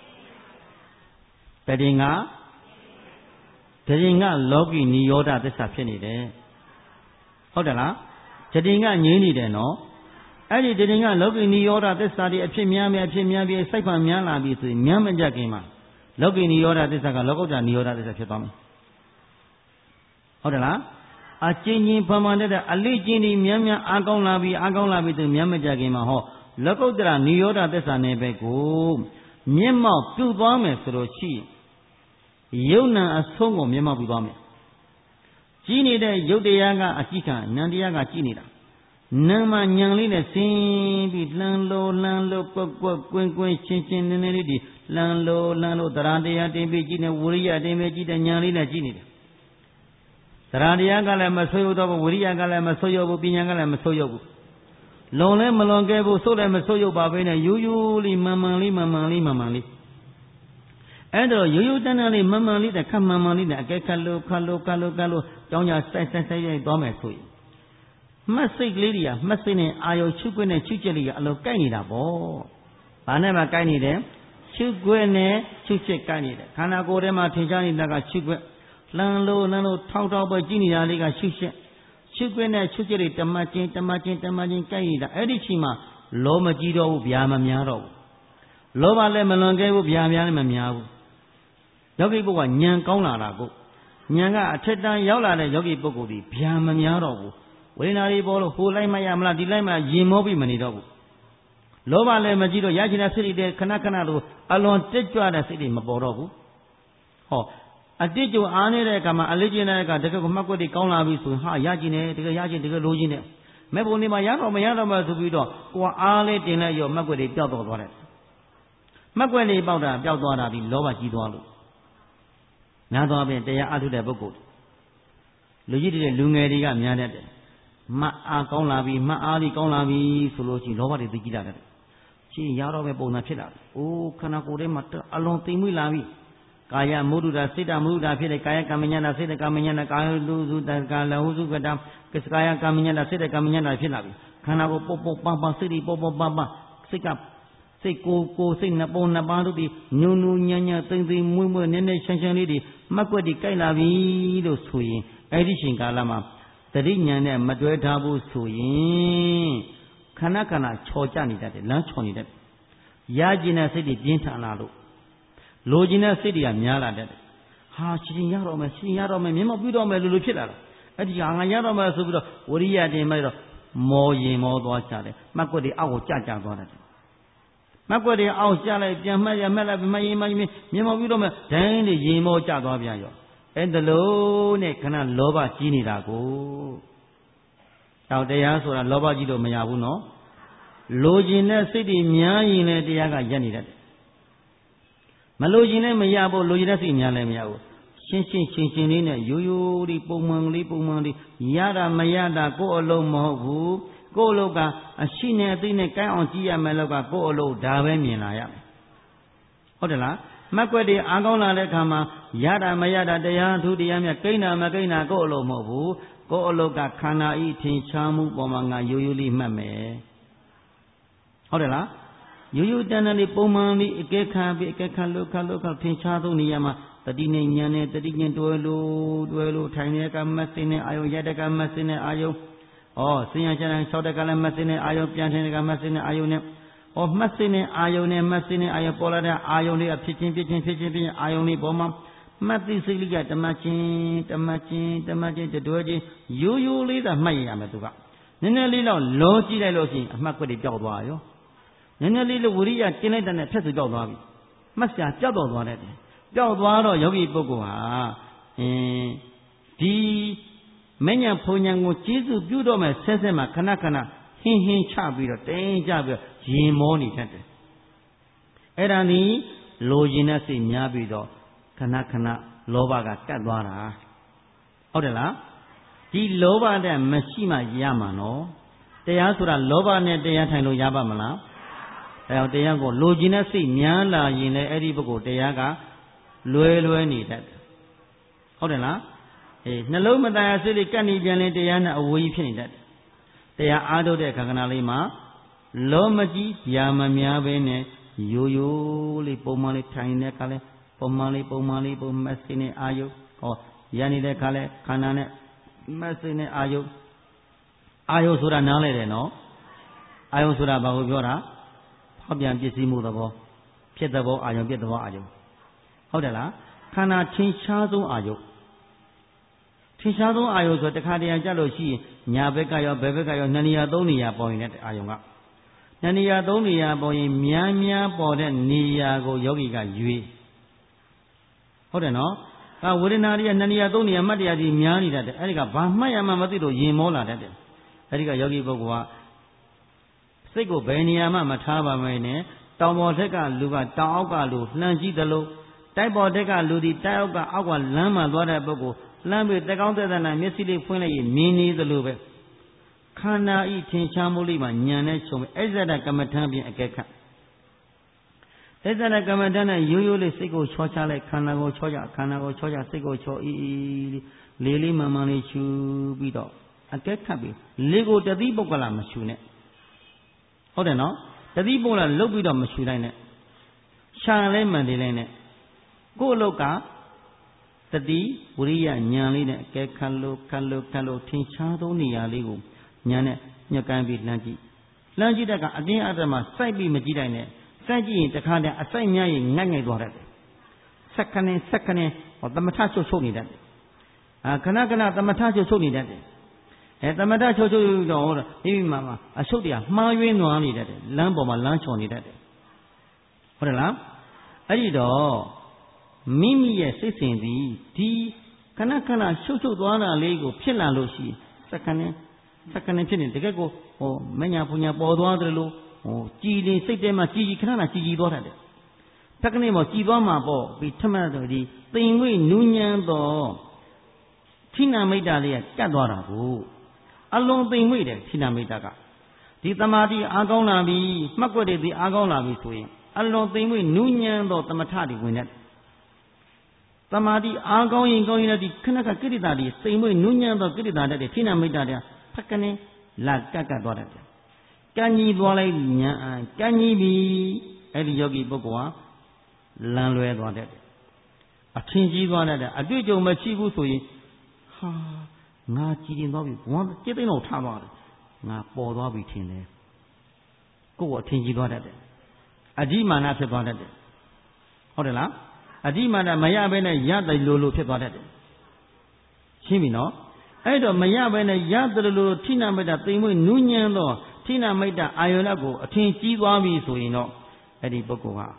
လဲတည်ငါတည်ငါလောကီနိရောဓသစ္စာဖြစ်နေတယ်ဟုတ်တယ်လားတည်ငါငြင်းနေတယ်နော်အဲ့ဒီတည်ငါလောကီနိရောဓသစ္စာတွေအဖြစ်များများအဖြစ်များပြီးစိုက်ဖန်များလာပြီဆိုရင်များမကြခင်မှာလောကီနိရောဓသစ္စာကလောကုတ္တရာနိရောဓသစ္စာဖြစ်သွားမယ်ဟုတ်တယ်လားအချင်းချင်းဖန်ဖန်တဲ့အလေးချင်းတွေများများအားကောင်းလာပြီအားကောင်းလာပြီသူများမကြခင်မှာဟောလောကုတ္တရာနိရောဓသစ္စာနဲ့ပဲကိုမျက်မှောက်ပြုသွားမယ်ဆိုလို့ရှိရင်ယုံနာအဆုံးကိုမျက်မှောက်ပြုသွားမယ်ကြီးနေတဲ့ယုတ်တရားကအကြည့်ခံနံတရားကကြည့်နေတာနာမညံလေးနဲ့ဆင်းပြီးလှန်လို့လှန်လို့ကွက်ကွက်ကွင်းကွင်းချင်းချင်းနည်းနည်းလေးဒီလှန်လို့လှန်လို့တရားတရားတင်ပြီးကြည့်နေဝိရိယတင်ပြီးကြည့်တဲ့ညံလေးနဲ့ကြည့်နေတယ်တရားတရားကလည်းမဆွေးရတော့ဘူးဝိရိယကလည်းမဆွေးရဘူးပညာကလည်းမဆွေးရဘူးလွန်လဲမလွန်ခဲ့ဘူးဆိုလည်းမဆွေးရပါဘဲနဲ့ရိုးရိုးလေးမှန်မှန်လေးမှန်မှန်လေးမှန်မှန်လေးအဲ့တော့ရိုးရိုးတန်းတန်းလေးမှန်မှန်လေးတဲ့ခက်မှန်မှန်လေးနဲ့အကဲခတ်လို့ခတ်လို့ခတ်လို့ခတ်လို့ကြောင်းကြဆိုင်ဆိုင်ဆိုင်ရိုက်သွားမယ်ဆိုရင်မှတ်စိတ်ကလေးတွေကမှတ်စိတ်နဲ့အာယုံချုပ်ွက်နဲ့ချုပ်ချက်လေးကအလုံးကိုက်နေတာပေါ့ဘာနဲ့မှကိုက်နေတယ်ချုပ်ွက်နဲ့ချုပ်ချက်ကိုက်နေတယ်ခန္ဓာကိုယ်ထဲမှာထင်ရှားနေတာကချုပ်ွက်လှမ်းလို့လှမ်းလို့ထောက်ထောက်ပဲကြည့်နေတာလေးကရှုရှက်ရှုခွင့်နဲ့ရှုချက်တွေတမချင်းတမချင်းတမချင်းကြိုက်နေတာအဲ့ဒီချိန်မှာလောမကြည့်တော့ဘူးဗျာမများတော့ဘူးလောဘလည်းမလွန်ခဲ့ဘူးဗျာများလည်းမများဘူးယောဂီပုဂ္ဂိုလ်ကဉာဏ်ကောင်းလာတာကိုဉာဏ်ကအထက်တန်းရောက်လာတဲ့ယောဂီပုဂ္ဂိုလ်ဒီဗျာမများတော့ဘူးဝိညာဉ်တွေပေါ်လို့ဟိုလိုက်မရမလားဒီလိုက်မရင်မောပြီးမနေတော့ဘူးလောဘလည်းမကြည့်တော့ရချင်တဲ့စိတ်တွေခဏခဏလိုအလွန်တက်ကြွတဲ့စိတ်တွေမပေါ်တော့ဘူးဟောအတိတ်ကျအားနေတဲ့အခါမှာအလေးကျင့်တဲ့အခါတကယ်ကိုမှတ်ကွက်တွေကောင်းလာပြီဆိုရင်ဟာရကျင်တယ်တကယ်ရကျင်တကယ်လိုချင်တယ်မဲ့ပုံနေမှာရတော့မရတော့မှဆိုပြီးတော့ကိုယ်အားလေးတင်လိုက်ရောမှတ်ကွက်တွေပျောက်တော့သွားတယ်မှတ်ကွက်တွေပေါက်တာပျောက်သွားတာဒီလောဘကြီးသွားလို့များသောအားဖြင့်တရားအထုတဲ့ပုဂ္ဂိုလ်လူကြီးတွေလူငယ်တွေကများတတ်တယ်မှတ်အားကောင်းလာပြီမှတ်အားလေးကောင်းလာပြီဆိုလို့ရှိရင်လောဘတွေသိကြည့်လာတယ်ချင်းရတော့ပဲပုံစံဖြစ်လာတယ်အိုးခန္ဓာကိုယ်ထဲမှာအလွန်သိမ့်မွေ့လာပြီကာယမုဒ္ဒရာစိတ်တမုဒ္ဒရာဖြစ်တဲ့ကာယကမ္မညနာစိတ်တကမ္မညနာကာယလူစုတကာလဟုစုကတကစ္စကာယကမ္မညနာစိတ်တကမ္မညနာဖြစ်လာပြီခန္ဓာကိုပုတ်ပုတ်ပန်းပန်းစိတ်တွေပုတ်ပုတ်ပန်းပန်းစိတ်ကစိတ်ကိုကိုစိတ်နှစ်ပုံနှစ်ပန်းတို့ဒီညူညူညံ့ညံ့သိမ့်သိမ့်မွေ့မွေ့နည်းနည်းရှင်းရှင်းလေးတွေမှတ်ကွက်တွေကြိုက်လာပြီလို့ဆိုရင်အဲ့ဒီချိန်ကာလမှာတတိညာနဲ့မတွဲထားဘူးဆိုရင်ခဏခဏချော်ကြနေတတ်တယ်လမ်းချော်နေတတ်တယ်ရကျင်တဲ့စိတ်တွေပြင်းထန်လာလို့လိုချင်တဲ့စိတ်တွေကများလာတတ်တယ်ဟာရှင်ရတော့မယ်ရှင်ရတော့မယ်မျက်မှောက်ပြုတော့မယ်လို့လို့ဖြစ်လာတာအဲ့ဒီဟာငါရတော့မယ်ဆိုပြီးတော့ဝရိယတင်မဲ့တော့မောရင်မောသွားကြတယ်မှတ်ကွက်တွေအောက်ကိုကြကြသွားတယ်မှတ်ကွက်တွေအောက်ကျလိုက်ပြန်မှတ်ရမှတ်လိုက်မရင်မရင်မျက်မှောက်ပြုတော့မယ်ဒိုင်းတွေရင်မောကြသွားပြန်ရောအဲ့ဒါလို့နဲ့ခဏလောဘကြီးနေတာကိုတော့တရားဆိုတာလောဘကြီးလို့မရဘူးနော်လိုချင်တဲ့စိတ်တွေများရင်လည်းတရားကရက်နေတတ်တယ်မလိုချင်လည်းမရဘူးလိုချင်တဲ့စိတ်များလည်းမရဘူးရှင်းရှင်းချင်းချင်းလေးနဲ့ရိုးရိုးလေးပုံမှန်လေးပုံမှန်လေးရတာမရတာကိုယ့်အလုံးမဟုတ်ဘူးကိုယ့်အလုံးကအရှိနဲ့အသိနဲ့ကိုင်းအောင်ကြည့်ရမယ်လို့ကကိုယ့်အလုံးဒါပဲမြင်လာရမယ်ဟုတ်တယ်လားမှတ်ကွက်တွေအားကောင်းလာတဲ့အခါမှာရတာမရတာတရားသူတရားမြတ်ကိန်းတာမကိန်းတာကိုယ့်အလုံးမဟုတ်ဘူးကိုယ့်အလုံးကခန္ဓာဤထင်ရှားမှုပေါ်မှာငါရိုးရိုးလေးမှတ်မယ်ဟုတ်တယ်လားရိုးရိုးတန်းတန်းလေးပုံမှန်လေးအကဲခံပြီးအကဲခံလို့ခါလို့ခါထင်ရှားဆုံးနေရာမှာတတိနဲ့ဉာဏ်နဲ့တတိဉာဏ်တွဲလို့တွဲလို့ထိုင်တဲ့ကမတ်စင်းနဲ့အာယုရတဲ့ကမတ်စင်းနဲ့အာယုဩစင်ရချမ်း၆တဲ့ကလည်းမတ်စင်းနဲ့အာယုပြန်ထင်တဲ့ကမတ်စင်းနဲ့အာယုနဲ့ဩမှတ်စင်းနဲ့အာယုနဲ့မတ်စင်းနဲ့အာယုပေါ်လာတဲ့အာယုလေးအဖြစ်ချင်းဖြစ်ချင်းဖြစ်ချင်းဖြစ်ချင်းအာယုလေးပေါ်မှာမှတ်သိစိတ်လေးကတမချင်းတမချင်းတမချင်းတွဲချင်းရိုးရိုးလေးသာမှတ်ရရမယ်သူကနည်းနည်းလေးတော့လောကြည့်လိုက်လို့ရှိရင်အမှတ်ကွက်တွေပျောက်သွားရောနည်းနည်းလေးလို့ဝိရိယတင်လိုက်တဲ့ဖြတ်စုကြောက်သွားပြီမှတ်စရာကြောက်တော့သွားတယ်ကြောက်သွားတော့ယောဂီပုဂ္ဂိုလ်ဟာအင်းဒီမဉ္ဇဉ်ဖုန်ဉဏ်ကိုကျေးဇူးပြုတော့မဲ့ဆဲဆဲမှာခဏခဏဟင်းဟင်းချပြီးတော့တင်းကြပြီးရင်မောနေတတ်တယ်အဲ့ဒါနီးလိုချင်တဲ့စိတ်များပြီးတော့ခဏခဏလောဘကကတ်သွားတာဟုတ်တယ်လားဒီလောဘတဲ့မရှိမှရမှာနော်တရားဆိုတာလောဘနဲ့တရားထိုင်လို့ရပါမလားအဲတော့တရားကိုလိုချင်တဲ့စိတ်များလာရင်လည်းအဲ့ဒီပုဂ္ဂိုလ်တရားကလွယ်လွယ်နေတတ်တယ်ဟုတ်တယ်လားအေးနှလုံးမတရားစိတ်လေးကပ်နေပြန်ရင်တရားနဲ့အဝေးကြီးဖြစ်နေတတ်တယ်တရားအားထုတ်တဲ့ခန္ဓာလေးမှာလောမကြီးဗျာမများပဲနဲ့ရိုးရိုးလေးပုံမှန်လေးထိုင်နေတဲ့ခါလဲပုံမှန်လေးပုံမှန်လေးပုံမက်စိနဲ့အာယုဟောရနေတဲ့ခါလဲခန္ဓာနဲ့မက်စိနဲ့အာယုအာယုဆိုတာနားလဲတယ်နော်အာယုဆိုတာဘာကိုပြောတာဖောက်ပြန်ပစ္စည်းမှုသဘောဖြစ်သဘောအာယုပြစ်သဘောအာယုဟုတ်တယ်လားခန္ဓာထင်ရှားဆုံးအာယုထင်ရှားဆုံးအာယုဆိုတခါတရံကြလို့ရှိရင်ညာဘက်ကရောဘယ်ဘက်ကရောနှစ်နေရာသုံးနေရာပေါ်ရင်တဲ့အာယုကနှစ်နေရာသုံးနေရာပေါ်ရင်များများပေါ်တဲ့နေရာကိုယောဂီကရွေးဟုတ်တယ်နော်အဲဝေဒနာတွေကနှစ်နေရာသုံးနေရာမှတ်တရားကြီးများနေတတ်တယ်အဲဒီကဘာမှတ်ရမှမသိလို့ရင်မောလာတတ်တယ်အဲဒီကယောဂီပုဂ္ဂိုလ်ကစိတ်ကိုဘယ်နေရာမှမထားပါမယ်နဲ့တောင်ပေါ်ထက်ကလူကတောင်အောက်ကလူလှမ်းကြည့်သလိုတိုက်ပေါ်ထက်ကလူဒီတိုက်အောက်ကအောက်ကလမ်းမှသွားတဲ့ပုဂ္ဂိုလ်လမ်းပြီးတက်ကောင်းတက်တဲ့နာမျက်စိလေးဖွင့်လိုက်ရင်မြင်နေသလိုပဲခန္ဓာဤထင်ရှားမှုလေးမှာညံနဲ့ချုံပဲအဲ့ဇဒကမ္မထံပြင်အကဲခတ်အဲ့ဇဒကမ္မထံနဲ့ရိုးရိုးလေးစိတ်ကိုချောချလိုက်ခန္ဓာကိုချောချခန္ဓာကိုချောချစိတ်ကိုချောအီအီလေးလေးမှန်မှန်လေးရှူပြီးတော့အကဲခတ်ပြီးလေးကိုတတိပုဂ္ဂလာမရှူနဲ့ဟုတ်တယ်နော်တတိပုဂ္ဂလာလုတ်ပြီးတော့မရှူလိုက်နဲ့ရှာလဲမှန်တယ်လဲနဲ့ကိုယ့်အလုတ်ကတတိဝိရိယဉာဏ်လေးနဲ့အကဲခတ်လို့ခတ်လို့ခတ်လို့ထင်ရှားသောနေရာလေးကိုဉာဏ်နဲ့ညှက်ကမ်းပြီးလှမ်းကြည့်လှမ်းကြည့်တဲ့ကအတင်းအဓမ္မစိုက်ပြီးမကြည့်တိုင်းနဲ့စိုက်ကြည့်ရင်တခါတည်းအစိုက်များရင်ငတ်ငိုက်သွားတတ်တယ်စက္ကနစက္ကနဟောသမထချုပ်ချုပ်နေတတ်တယ်အာခဏခဏသမထချုပ်ချုပ်နေတတ်တယ်အဲသမထချုပ်ချုပ်တော့ဟောမိမိမှာအရှုပ်တရားမှားယွင်းနွားနေတတ်တယ်လမ်းပေါ်မှာလမ်းချော်နေတတ်တယ်ဟုတ်တယ်လားအဲ့ဒီတော့မိမိရဲ့စိတ်စဉ်သည်ဒီခဏခဏရှုပ်ရှုပ်သွားတာလေးကိုဖြစ်လာလို့ရှိစက္ကနစက္ကနဖြစ်နေတကယ်ကိုဟိုမညာပူညာပေါ်သွားတယ်လို့ဟိုကြည်နေစိတ်ထဲမှာကြည်ကြည်ခဏခဏကြည်ကြည်သွားတတ်တယ်စက္ကနမှာကြည်သွားမှာပေါ့ပြီးထမှတ်တော့ဒီသိမ်ငွေ့နူးညံတော့ထိနာမိတ်တာလေးကကတ်သွားတာကိုအလုံးသိမ်ငွေ့တယ်ထိနာမိတ်တာကဒီတမာတိအားကောင်းလာပြီမှတ်ွက်တဲ့ဒီအားကောင်းလာပြီဆိုရင်အလုံးသိမ်ငွေ့နူးညံတော့တမထတွေဝင်တဲ့သမာဓိအားကောင်းရင်ကောင်းရင်လည်းဒီခဏခဏကိရိတာတွေစိမ်မွေးနုညံ့သောကိရိတာတဲ့ထိနာမိတ်တာတွေဖက်ကနေလာကတ်ကတ်သွားတယ်။ကံကြီးသွားလိုက်ညာကံကြီးပြီအဲ့ဒီယောဂီပုဂ္ဂိုလ်ဟာလမ်းလွဲသွားတယ်။အထင်ကြီးသွားတဲ့အတွေ့အကြုံမရှိဘူးဆိုရင်ဟာငါကြည်တင်သွားပြီဘဝစိတ်သိမ်းတော့ထားသွားတယ်။ငါပေါ်သွားပြီထင်တယ်။ကိုယ်ကအထင်ကြီးသွားတတ်တယ်။အဓိမာနဖြစ်သွားတတ်တယ်။ဟုတ်တယ်လား။အဓိမာနမရဘဲနဲ့ရတယ်လို့လို့ဖြစ်သွားတတ်တယ်ရှင်းပြီနော်အဲ့တော့မရဘဲနဲ့ရတယ်လို့ထိနာမိတ်တာသိမ်မွေးနူးညံ့သောထိနာမိတ်တာအာယောလကိုအထင်ကြီးသွားပြီဆိုရင်တော့အဲ့ဒီပုဂ္ဂိုလ်ဟာ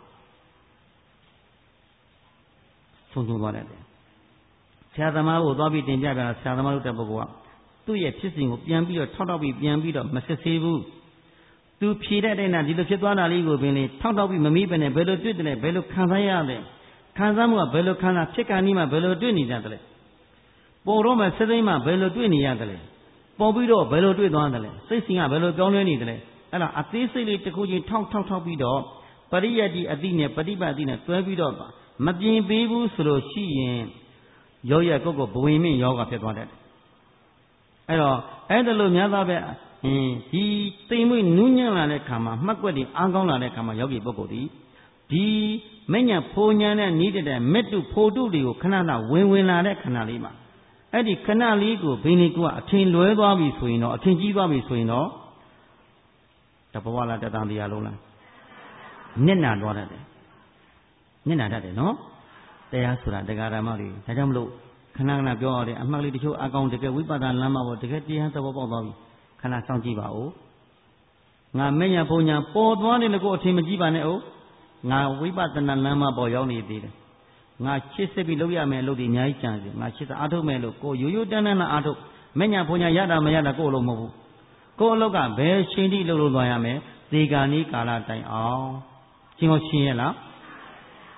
ဆုံးဆုံးသွားတတ်တယ်ဆရာသမားကိုသွားပြီးတင်ပြပြတာဆရာသမားတို့တဲ့ပုဂ္ဂိုလ်ကသူ့ရဲ့ဖြစ်စဉ်ကိုပြန်ပြီးတော့ထောက်ထောက်ပြီးပြန်ပြီးတော့မစစ်ဆေးဘူးသူဖြေတဲ့တဲ့နာဒီလိုဖြစ်သွားတာလေးကိုပင်လေထောက်ထောက်ပြီးမမိပဲနဲ့ဘယ်လိုတွေ့တယ်လဲဘယ်လိုခံစားရလဲခံစားမှုကဘယ်လိုခံစားဖြစ်ကံဤမှာဘယ်လိုတွေ့နေကြတယ်လဲပေါ်တော့မှစသိမ်းမှာဘယ်လိုတွေ့နေရတယ်လဲပေါ်ပြီးတော့ဘယ်လိုတွေ့သွားတယ်လဲစိတ်စဉ်ကဘယ်လိုပြောင်းလဲနေတယ်လဲအဲ့ဒါအသေးစိတ်လေးတစ်ခုချင်းထောက်ထောက်ထောက်ပြီးတော့ပရိယတ္တိအတိနဲ့ပฏิပတ်အတိနဲ့တွဲပြီးတော့မပြင်းပေးဘူးဆိုလို့ရှိရင်ရောရကုတ်ကိုဘဝင်မင်းယောဂဖြစ်သွားတတ်တယ်အဲ့တော့အဲ့ဒါလို့များသားပဲအင်းဒီသိမ်မွေးနူးညံ့လာတဲ့ခါမှာမှတ်ွက်တွေအားကောင်းလာတဲ့ခါမှာယောဂီပုဂ္ဂိုလ်ဒီဒီမညံဖိုညာနဲ့နီးတဲ့မေတ္တုဖိုတုတွေကိုခဏခဏဝင်ဝင်လာတဲ့ခဏလေးမှာအဲ့ဒီခဏလေးကိုဘိနေကူကအထင်လွဲသွားပြီဆိုရင်တော့အထင်ကြီးသွားပြီဆိုရင်တော့တဘဝလားတတန်တရားလုံးလားမျက်နာသွားတတ်တယ်မျက်နာတတ်တယ်နော်တရားဆိုတာတရားဓမ္မတွေဒါကြောင့်မလို့ခဏခဏပြောရတဲ့အမှတ်လေးတချို့အကောင်တကယ်ဝိပဿနာလမ်းမှာပေါ့တကယ်တရားသဘောပေါက်သွားပြီခဏစောင့်ကြည့်ပါဦးငါမညံဖိုညာပေါ်သွားတယ်လို့ကိုအထင်မကြီးပါနဲ့ဦးငါဝိပဿနာလမ်းမှာပေါ်ရောက်နေသေးတယ်ငါချစ်စစ်ပြီးလုပ်ရမယ်လို့ဒီအများကြီးကြံစီငါချစ်စအားထုတ်မယ်လို့ကိုရိုးရိုးတန်းတန်းနဲ့အားထုတ်မညံဖိုညာရတာမရတာကိုအလုံးမဟုတ်ဘူးကိုအလုပ်ကဘယ်ရှင်တိလုပ်လို့သွားရမယ်သေကာနီးကာလတိုင်အောင်ရှင်းလို့ရှင်းရလား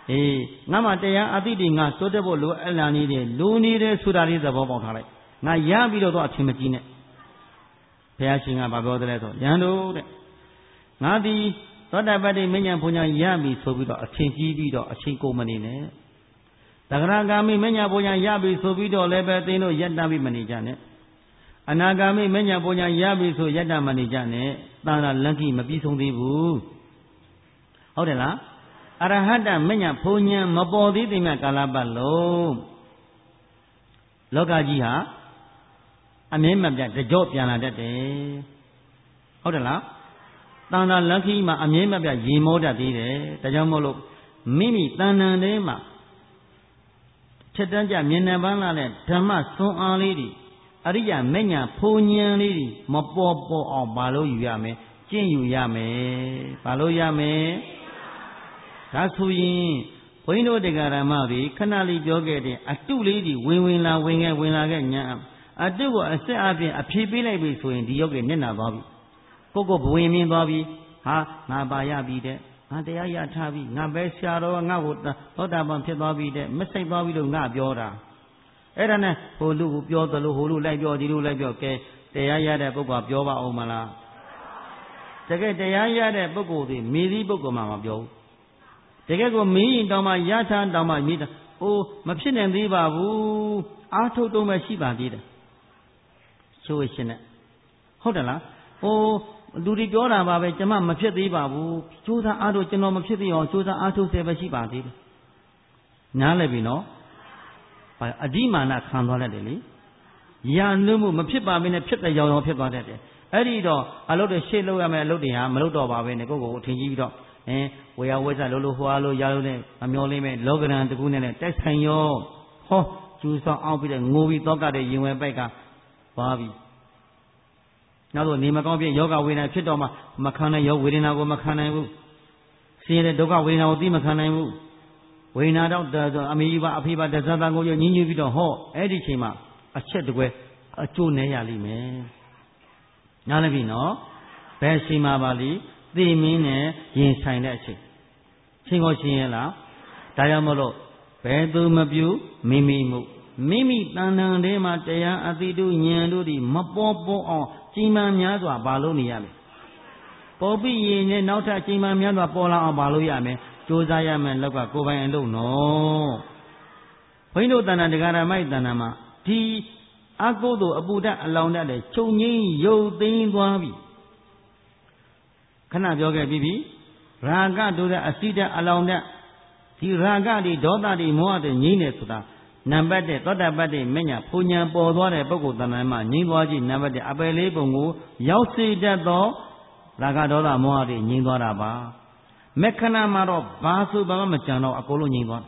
အေးငါမှတရားအသိတွေငါတိုးတက်ဖို့လိုအပ်လာနေတယ်လိုနေတယ်ဆိုတာလေးသဘောပေါက်ထားလိုက်ငါရပြီးတော့အထင်မကြီးနဲ့ဘုရားရှင်ကဘာပြောသလဲဆိုရန်တို့တဲ့ငါဒီသောတာပတ္တိမဉ္ဇဉ်ဘုံညာရပြီဆိုပြီးတော့အထင်ကြီးပြီးတော့အချိန်ကုန်မနေနဲ့သဂရဂါမိမဉ္ဇဉ်ဘုံညာရပြီဆိုပြီးတော့လည်းပဲသင်တို့ယတ္တပြီးမနေကြနဲ့အနာဂါမိမဉ္ဇဉ်ဘုံညာရပြီဆိုယတ္တမနေကြနဲ့သာရလက္ခိမပြီးဆုံးသေးဘူးဟုတ်တယ်လားအရဟတမဉ္ဇဉ်ဘုံညာမပေါ်သေးတဲ့မြတ်ကာလပတ်လုံးလောကကြီးဟာအမြဲမပြတ်ကြော့ပြန်လာတတ်တယ်ဟုတ်တယ်လားတဏ္ဍာလက္ခိမှာအမြဲမပြတ်ရေမောတတ်သေးတယ်ဒါကြောင့်မို့လို့မိမိတဏ္ဍာထဲမှာထက်တန်းကြမြင်နေပန်းလာတဲ့ဓမ္မစွမ်းအားလေးတွေအရိယာမဉ္ဇဉ်ဘုံဉဏ်လေးတွေမပေါ်ပေါ်အောင်ဘာလို့ယူရမလဲကျင့်ယူရမယ်ဘာလို့ရမယ်ဒါဆိုရင်ဘုန်းကြီးတို့တရားဓမ္မတွေခဏလေးပြောခဲ့တဲ့အတုလေးတွေဝင်ဝင်လာဝင်ခဲ့ဝင်လာခဲ့ညာအတုကိုအစစ်အပြင်အဖြေပေးလိုက်ပြီဆိုရင်ဒီယောဂီမျက်နှာသွားပြီကိုကိုဘဝင်မြင်သွားပြီဟာငါပါရပြီတဲ့ငါတရားရထားပြီငါပဲဆရာတော်ကငါ့ကိုသောတာပန်ဖြစ်သွားပြီတဲ့မစိတ်သွားပြီလို့ငါပြောတာအဲ့ဒါနဲ့ဟိုလူကိုပြောသလိုဟိုလူလိုက်ပြောဒီလူလိုက်ပြောကဲတရားရတဲ့ပုဂ္ဂိုလ်ပြောပါအောင်မလားတကယ်တရားရတဲ့ပုဂ္ဂိုလ်တွေမိသီးပုဂ္ဂိုလ်မှမပြောဘူးတကယ်ကိုမင်းရင်တောင်မှရထားတောင်မှမိတာအိုးမဖြစ်နိုင်သေးပါဘူးအာထုတ်တော့မှရှိပါသေးတယ်ချိုးရှင်နဲ့ဟုတ်တယ်လားဟိုလူတွေပြောတာပါပဲကျမမဖြစ်သေးပါဘူးကြိုးစားအားထုတ်ကျွန်တော်မဖြစ်သေးအောင်ကြိုးစားအားထုတ်ဆဲပဲရှိပါသေးတယ်နားလည်ပြီနော်အဓိမာနခံသွားလိုက်တယ်လေရာနှုတ်မှုမဖြစ်ပါမင်းနဲ့ဖြစ်တဲ့ရောင်ရောင်ဖြစ်သွားတတ်တယ်အဲ့ဒီတော့အလုပ်တွေရှေ့လုပ်ရမယ်အလုပ်တွေဟာမလုပ်တော့ပါပဲနဲ့ကိုယ့်ကိုယ်ထင်ကြီးပြီးတော့အဲဝေယဝိဇ္ဇလို့လို့ဟွာလို့ရလို့နဲ့မမျောလေးမဲ့လောကရန်တကူနဲ့တိုက်ဆိုင်ရောဟောကျူဆောင်အောင်ပြီးတဲ့ငိုပြီးတော့ကတဲ့ရင်ဝယ်ပိုက်ကသွားပြီနောက်တော့နေမကောင်းဖြစ်ယောဂဝေဒနာဖြစ်တော့မှမခံနိုင်ရောဝေဒနာကိုမခံနိုင်ဘူးဆင်းရဲတဲ့ဒုက္ခဝေဒနာကိုသိမခံနိုင်ဘူးဝေဒနာတော့အမေပါအဖေပါတဇာတကိုညှင်းညူပြီးတော့ဟောအဲ့ဒီချိန်မှာအချက်တကွဲအကျိုးနေရလိမ့်မယ်နားလည်ပြီနော်ဘယ်ချိန်မှာပါလိသိမင်းနဲ့ရင်ဆိုင်တဲ့အချိန်ချင်းကိုချင်းရလားဒါကြောင့်မလို့ဘယ်သူမပြုမိမိမှုမိမိတဏ္ဍာထဲမှာတရားအသိတို့ဉာဏ်တို့ဒီမပေါ်ပေါ်အောင်ကြီးမားများစွာဘာလို့နေရမလဲပေါ်ပြီးရင်နဲ့နောက်ထပ်ကြီးမားများစွာပေါ်လာအောင်ဘာလို့ရမလဲကြိုးစားရမယ်လောက်ကကိုယ်ပိုင်အလုပ်နော်ဘုန်းကြီးတို့တဏ္ဍာတရားဓမ္မိုက်တဏ္ဍာမှာဒီအကုသို့အပူဓာတ်အလောင်ဓာတ်တွေချုပ်ငိမ့်ရုပ်သိမ်းသွားပြီခဏပြောခဲ့ပြီးပြီရာဂတို့တဲ့အစိဓာတ်အလောင်ဓာတ်ဒီရာဂတွေဒေါသတွေမောဟတွေငြိမ့်နေဆိုတာနံပါတ်၁သောတာပတ္တိမဉ္ဇဉ်ဘုံညာပေါ်သွားတဲ့ပုဂ္ဂိုလ်တဏ္ဍာမှာငြိမ့်သွားခြင်းနံပါတ်၁အပယ်လေးပုံကိုရောက်စေတတ်သောရာဂဒေါသမောဟတွေငြိမ့်သွားတာပါမက္ခဏမှာတော့ဘာဆိုဘာမှမကြံတော့အကုန်လုံးငြိမ့်သွား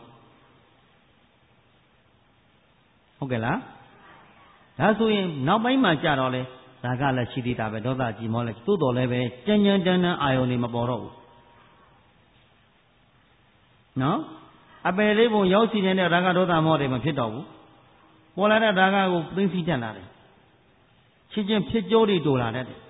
ဟုတ်ကဲ့လားဒါဆိုရင်နောက်ပိုင်းမှာကြာတော့လေရာဂလည်းရှိသေးတာပဲဒေါသကြီးမောလည်းသို့တော်လည်းပဲကြံ့ကြံ့တန်းတန်းအာယုန်တွေမပေါ်တော့ဘူးနော်အပယ်လေးပုံရောက်စီနေတဲ့ရာဂဒေါသမောတွေမဖြစ်တော့ဘူးပေါ်လာတဲ့ရာဂကိုသိသိတတ်လာတယ်ချင်းချင်းဖြစ်ကြိုးတွေတူလာတတ်တယ်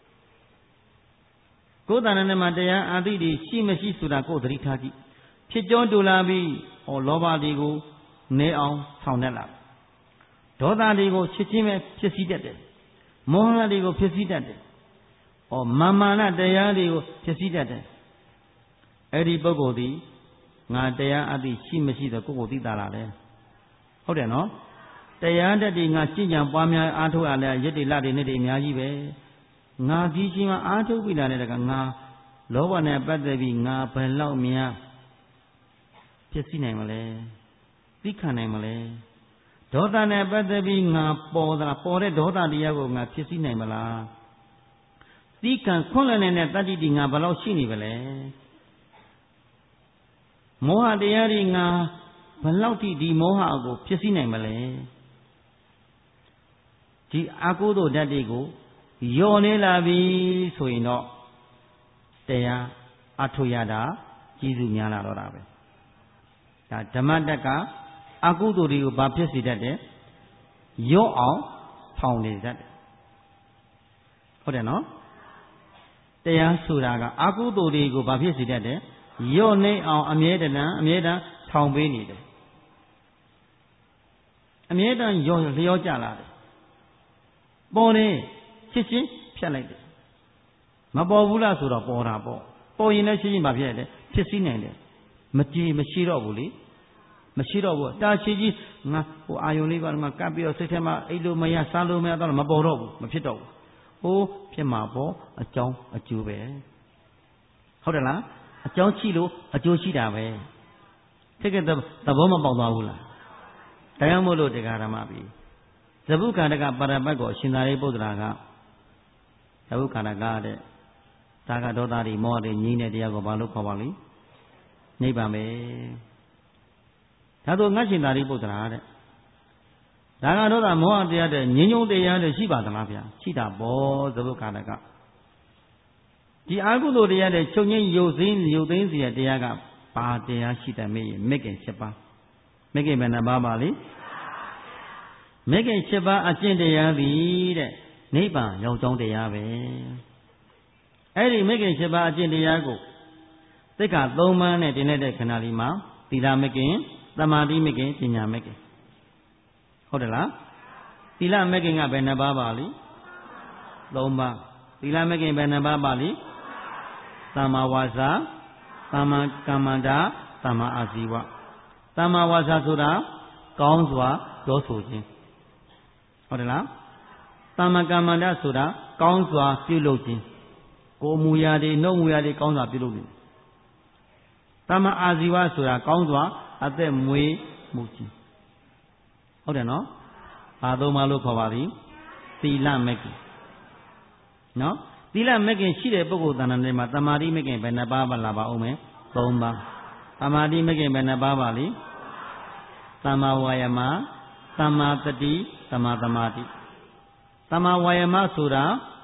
ကိုယ်တဏ္ဍာနဲ့မှတရားအာသိတွေရှိမရှိဆိုတာကိုယ်သတိထားကြည့်ဖြစ်ကြိုးတူလာပြီးဟောလောဘတွေကိုနေအောင်ဆောင်တတ်လာဒေါသတွေကိုချက်ချင်းပဲဖြစ်စည်းတတ်တယ်မောဟတွေကိုဖြစ်စည်းတတ်တယ်ဟောမာမာနတရားတွေကိုဖြစ်စည်းတတ်တယ်အဲ့ဒီပုဂ္ဂိုလ်ဒီငါတရားအသိရှိမရှိတော့ကိုယ့်ကိုသိတာလားလေဟုတ်တယ်နော်တရားတတ်တွေငါကျင့်ကြံပွားများအားထုတ်ရလဲရစ်တွေလတွေနဲ့တွေအများကြီးပဲငါဒီချိန်မှာအားထုတ်ပြီလားတဲ့ကငါလောဘနဲ့ပတ်သက်ပြီးငါဘယ်လောက်များဖြစ်စီနိုင်မလဲသိခံနိုင်မလဲဒေါသနဲ့ပတ်သက်ပြီးငါပေါ်တာပေါ်တဲ့ဒေါသတရားကိုငါဖြစ်စီနိုင်မလားသိခံခွန့်လည်နေတဲ့တတ္တိတိငါဘယ်လောက်ရှိနေပါလဲမောဟတရားတွေငါဘယ်လောက်ထိဒီမောဟကိုဖြစ်စီနိုင်မလဲဒီအကုသိုလ်ဓာတ်တွေကိုယောနေလာပြီဆိုရင်တော့တရားအထုရတာကျေးဇူးများလာတော့တာပဲဒါဓမ္မတက်ကအကုသိုလ်တွေကိုဘာဖြစ်စေတတ်တယ်ယောအောင်ဖောင်နေတတ်တယ်ဟုတ်တယ်နော်တရားဆိုတာကအကုသိုလ်တွေကိုဘာဖြစ်စေတတ်တယ်ယောနေအောင်အမြဲတမ်းအမြဲတမ်းဆောင်ပေးနေတယ်အမြဲတမ်းယောလျောကြလာတယ်ပေါ်နေချစ်ချင်းဖြတ်လိုက်တယ်မပေါ်ဘူးလားဆိုတော့ပေါ်တာပေါ့ပေါ်ရင်လည်းချစ်ချင်းမဖြစ်ရတယ်ဖြစ်စည်းနိုင်တယ်မကြည်မရှိတော့ဘူးလေမရှိတော့ဘူးတာချီကြီးငါဟိုအာယုံလေးပါငါကပ်ပြီးတော့စိတ်ထဲမှာအိတ်လို့မရစားလို့မရတော့မပေါ်တော့ဘူးမဖြစ်တော့ဘူးဟိုးဖြစ်မှာပေါ့အကြောင်းအကျိုးပဲဟုတ်တယ်လားအကြောင်းရှိလို့အကျိုးရှိတာပဲဖြစ်တဲ့သဘောမပေါက်သွားဘူးလားဒါကြောင့်မို့လို့တရားဓမ္မပြီဇဗုခန္ဓကပါရပတ်ကိုရှင်သာရိပုတ္တရာကဇဗုခန္ဓကတဲ့ဒါကဒေါသတွေမောဟတွေငြိမ်းတဲ့တရားကိုဘာလို့ခေါ်ပါလိမ့်နိဗ္ဗာန်ပဲဒါဆိုငါရှင်သာရိပုတ္တရာတဲ့ဒါကဒေါသမောဟတရားတဲ့ငြိမ်းချုံတရားတဲ့ရှိပါသလားဗျာရှိတာပေါ့ဇဗုခန္ဓကဒီအာဟုသိုလ်တရားတဲ့ချုပ်ငိမ့်ရုပ်သိမ်းရုပ်သိမ်းစီရတရားကဘာတရားရှိတယ်မေးရင်မဂ္ဂင်七ပါးမဂ္ဂင်ဘယ်နှပါးပါလိမဂ္ဂင်七ပါးအကျင့်တရားသည်တဲ့နိဗ္ဗာန်ရောက်ကြောင်းတရားပဲအဲ့ဒီမဂ္ဂင်七ပါးအကျင့်တရားကိုသိက္ခာသုံးပါးနဲ့တင်တဲ့ခဏလေးမှာသီလမဂ္ဂင်သမာဓိမဂ္ဂင်ပညာမဂ္ဂင်ဟုတ်တယ်လားသီလမဂ္ဂင်ကဘယ်နှပါးပါလိသုံးပါးသီလမဂ္ဂင်ဘယ်နှပါးပါလိသမ္မာဝါစာသမ္မာကမ္မန္တာသမ္မာအာဇီဝသမ္မာဝါစာဆိုတာကောင်းစွာပြောဆိုခြင်းဟုတ်တယ်လားသမ္မာကမ္မန္တာဆိုတာကောင်းစွာပြုလုပ်ခြင်းကိုယ်မူရာတွေနှုတ်မူရာတွေကောင်းစွာပြုလုပ်ခြင်းသမ္မာအာဇီဝဆိုတာကောင်းစွာအသက်မွေးမှုခြင်းဟုတ်တယ်နော်ဘာသုံးပါလို့ခေါ်ပါသည်သီလမဂ္ဂင်နော်သီလမဂ္ဂင်ရှိတဲ့ပုဂ္ဂိုလ်တဏ္ဍာတွေမှာသမာဓိမဂ္ဂင်ဘယ်နှပါးပါလာပါအောင်မယ်သုံးပါးသမာဓိမဂ္ဂင်ဘယ်နှပါးပါလိသမ္မာဝါယမသမ္မာတတိသမ္မာသမာဓိသမ္မာဝါယမဆိုတာ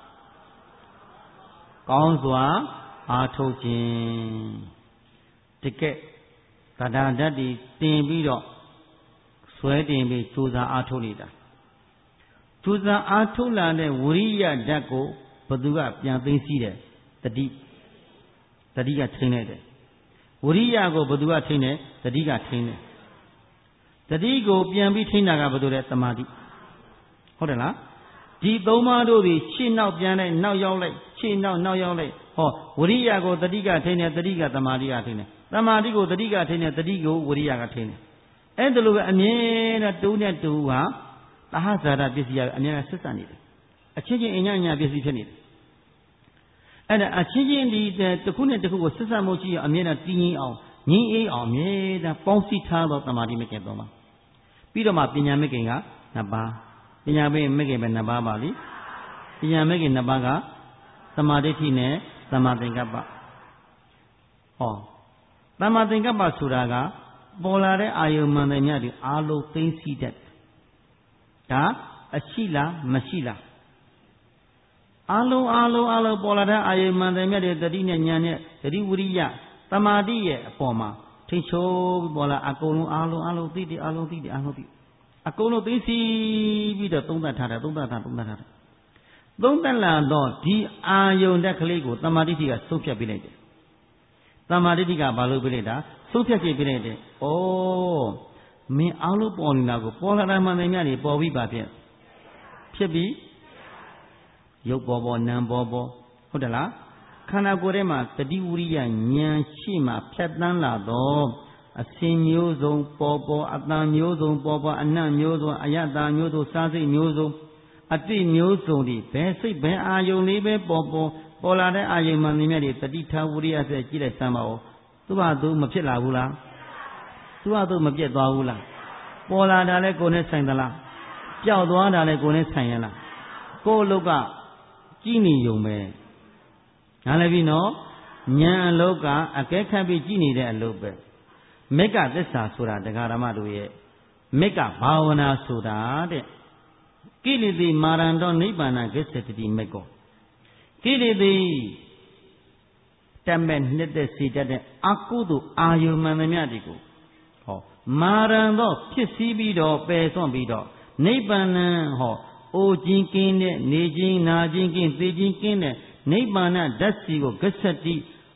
ကောင်းစွာအားထုတ်ခြင်းတကယ်သဒ္ဒါဓာတ်တွေတင်ပြီးတော့ဆွဲတင်ပြီးကြိုးစားအားထုတ်နေတာကြိုးစားအားထုတ်လာတဲ့ဝိရိယဓာတ်ကိုဘသူကပြန်သိသိတယ်တတိတတိကထိန်းလိုက်တယ်ဝိရိယကိုဘသူကထိန်းတယ်တတိကထိန်းတယ်တတိကိုပြန်ပြီးထိန်းတာကဘသူလဲသမာဓိဟုတ်တယ်လားဒီသုံးပါးတို့သည်ရှေ့နောက်ပြန်လိုက်နောက်ရောက်လိုက်ရှေ့နောက်နောက်ရောက်လိုက်ဟောဝိရိယကိုတတိကထိန်းတယ်တတိကသမာဓိကထိန်းတယ်သမာဓိကိုတတိကထိန်းတယ်တတိကိုဝိရိယကထိန်းတယ်အဲ့ဒါလိုပဲအမြဲတမ်းတူးနဲ့တူးဟာသဟဇာတပစ္စည်းကအမြဲတမ်းဆက်ဆက်နေတယ်အချင်းချင်းအညာညာပစ္စည်းဖြစ်နေတယ်အဲ့ဒါအချင်းချင်းဒီတစ်ခုနဲ့တစ်ခုကိုဆက်ဆက်မှုရှိအောင်အမြဲတမ်းတည်ငြိမ်အောင်ငြိမ်းအေးအောင်အမြဲတမ်းပေါင်းစည်းထားသောသမာဓိမဂ္ဂင်သုံးပါးပြီးတော့မှပညာမဂ္ဂင်ကနှစ်ပါးပညာမဂ္ဂင်မဂ္ဂင်ပဲနှစ်ပါးပါလိပညာမဂ္ဂင်နှစ်ပါးကသမာဓိဋ္ဌိနဲ့သမာသင်္ကပ္ပဟောသမာသင်္ကပ္ပဆိုတာကပေါ်လာတဲ့အာယုံမှန်တယ်မြတ်တွေအာလုံးသိသိတတ်ဒါအရှိလားမရှိလားအာလုံးအာလုံးအာလုံးပေါ်လာတဲ့အာယုံမှန်တယ်မြတ်တွေတတိနဲ့ညာနဲ့တတိဝိရိယသမာဓိရဲ့အပေါ်မှာထိတ်ချိုးပေါ်လာအကုန်လုံးအာလုံးအာလုံးသိတယ်အာလုံးသိတယ်အာလုံးသိအကုန်လုံးသိသိပြီးတော့သုံးသပ်ထားတယ်သုံးသပ်ထားသုံးသပ်ထားတယ်သုံးသပ်လာတော့ဒီအာယုံတဲ့ကလေးကိုသမာဓိဋ္ဌိကဆုံးဖြတ်ပေးလိုက်တယ်သမာဓိဋ္ဌိကဘာလို့ပေးလိုက်တာဆုံးဖြတ်ပေးလိုက်တယ်ဩမင်းအားလုံးပေါ်နေတာကိုပေါ်လာတာမှန်တယ်များနေပေါ်ပြီးပါဖြစ်ဖြစ်ပြီးရုပ်ပေါ်ပေါ်နာမ်ပေါ်ပေါ်ဟုတ်တယ်လားခန္ဓာကိုယ်ထဲမှာတတိဝိရိယဉာဏ်ရှိမှဖြတ်တန်းလာတော့အစဉ်မျိုးစုံပေါ်ပေါ်အတန်မျိုးစုံပေါ်ပေါ်အနတ်မျိုးစုံအယတ္တမျိုးစုံစားစိတ်မျိုးစုံအတိမျိုးစုံဒီဘယ်စိတ်ဘယ်အာယုံလေးပဲပေါ်ပေါ်ပေါ်လာတဲ့အာယုံမှန်နေမြတ်တွေတတိထားဝိရိယဆက်ကြည့်လိုက်စမ်းပါဦးသူ့ဟာသူမဖြစ်လာဘူးလားသူ့ဟာသူမပြတ်သွားဘူးလားပေါ်လာတာလဲကိုယ်နဲ့ဆိုင်သလားပျောက်သွားတာလဲကိုယ်နဲ့ဆိုင်ရလားကိုယ်အလုတ်ကကြည်နေုံပဲနားလည်ပြီနော်ဉာဏ်အလုတ်ကအကဲခတ်ပြီးကြည်နေတဲ့အလုတ်ပဲမေကသစ္စာဆိုတာတရားဓမ္မတို့ရဲ့မေကဘာဝနာဆိုတာတဲ့ကိလေသာမာရံတော်နိဗ္ဗာန်ဂစ္ဆတိမေကောကိလေသာတမဲ့နှစ်သက်စေတတ်တဲ့အကုသိုလ်အာယုမှန်သမျှတွေကိုဟောမာရံတော့ဖြစ်စည်းပြီးတော့ပယ်စွန့်ပြီးတော့နိဗ္ဗာန်ဟောအိုခြင်းကင်းတဲ့နေခြင်းနာခြင်းကင်းသိခြင်းကင်းတဲ့နိဗ္ဗာန်ဓာတ်စီကိုဂစ္ဆတိ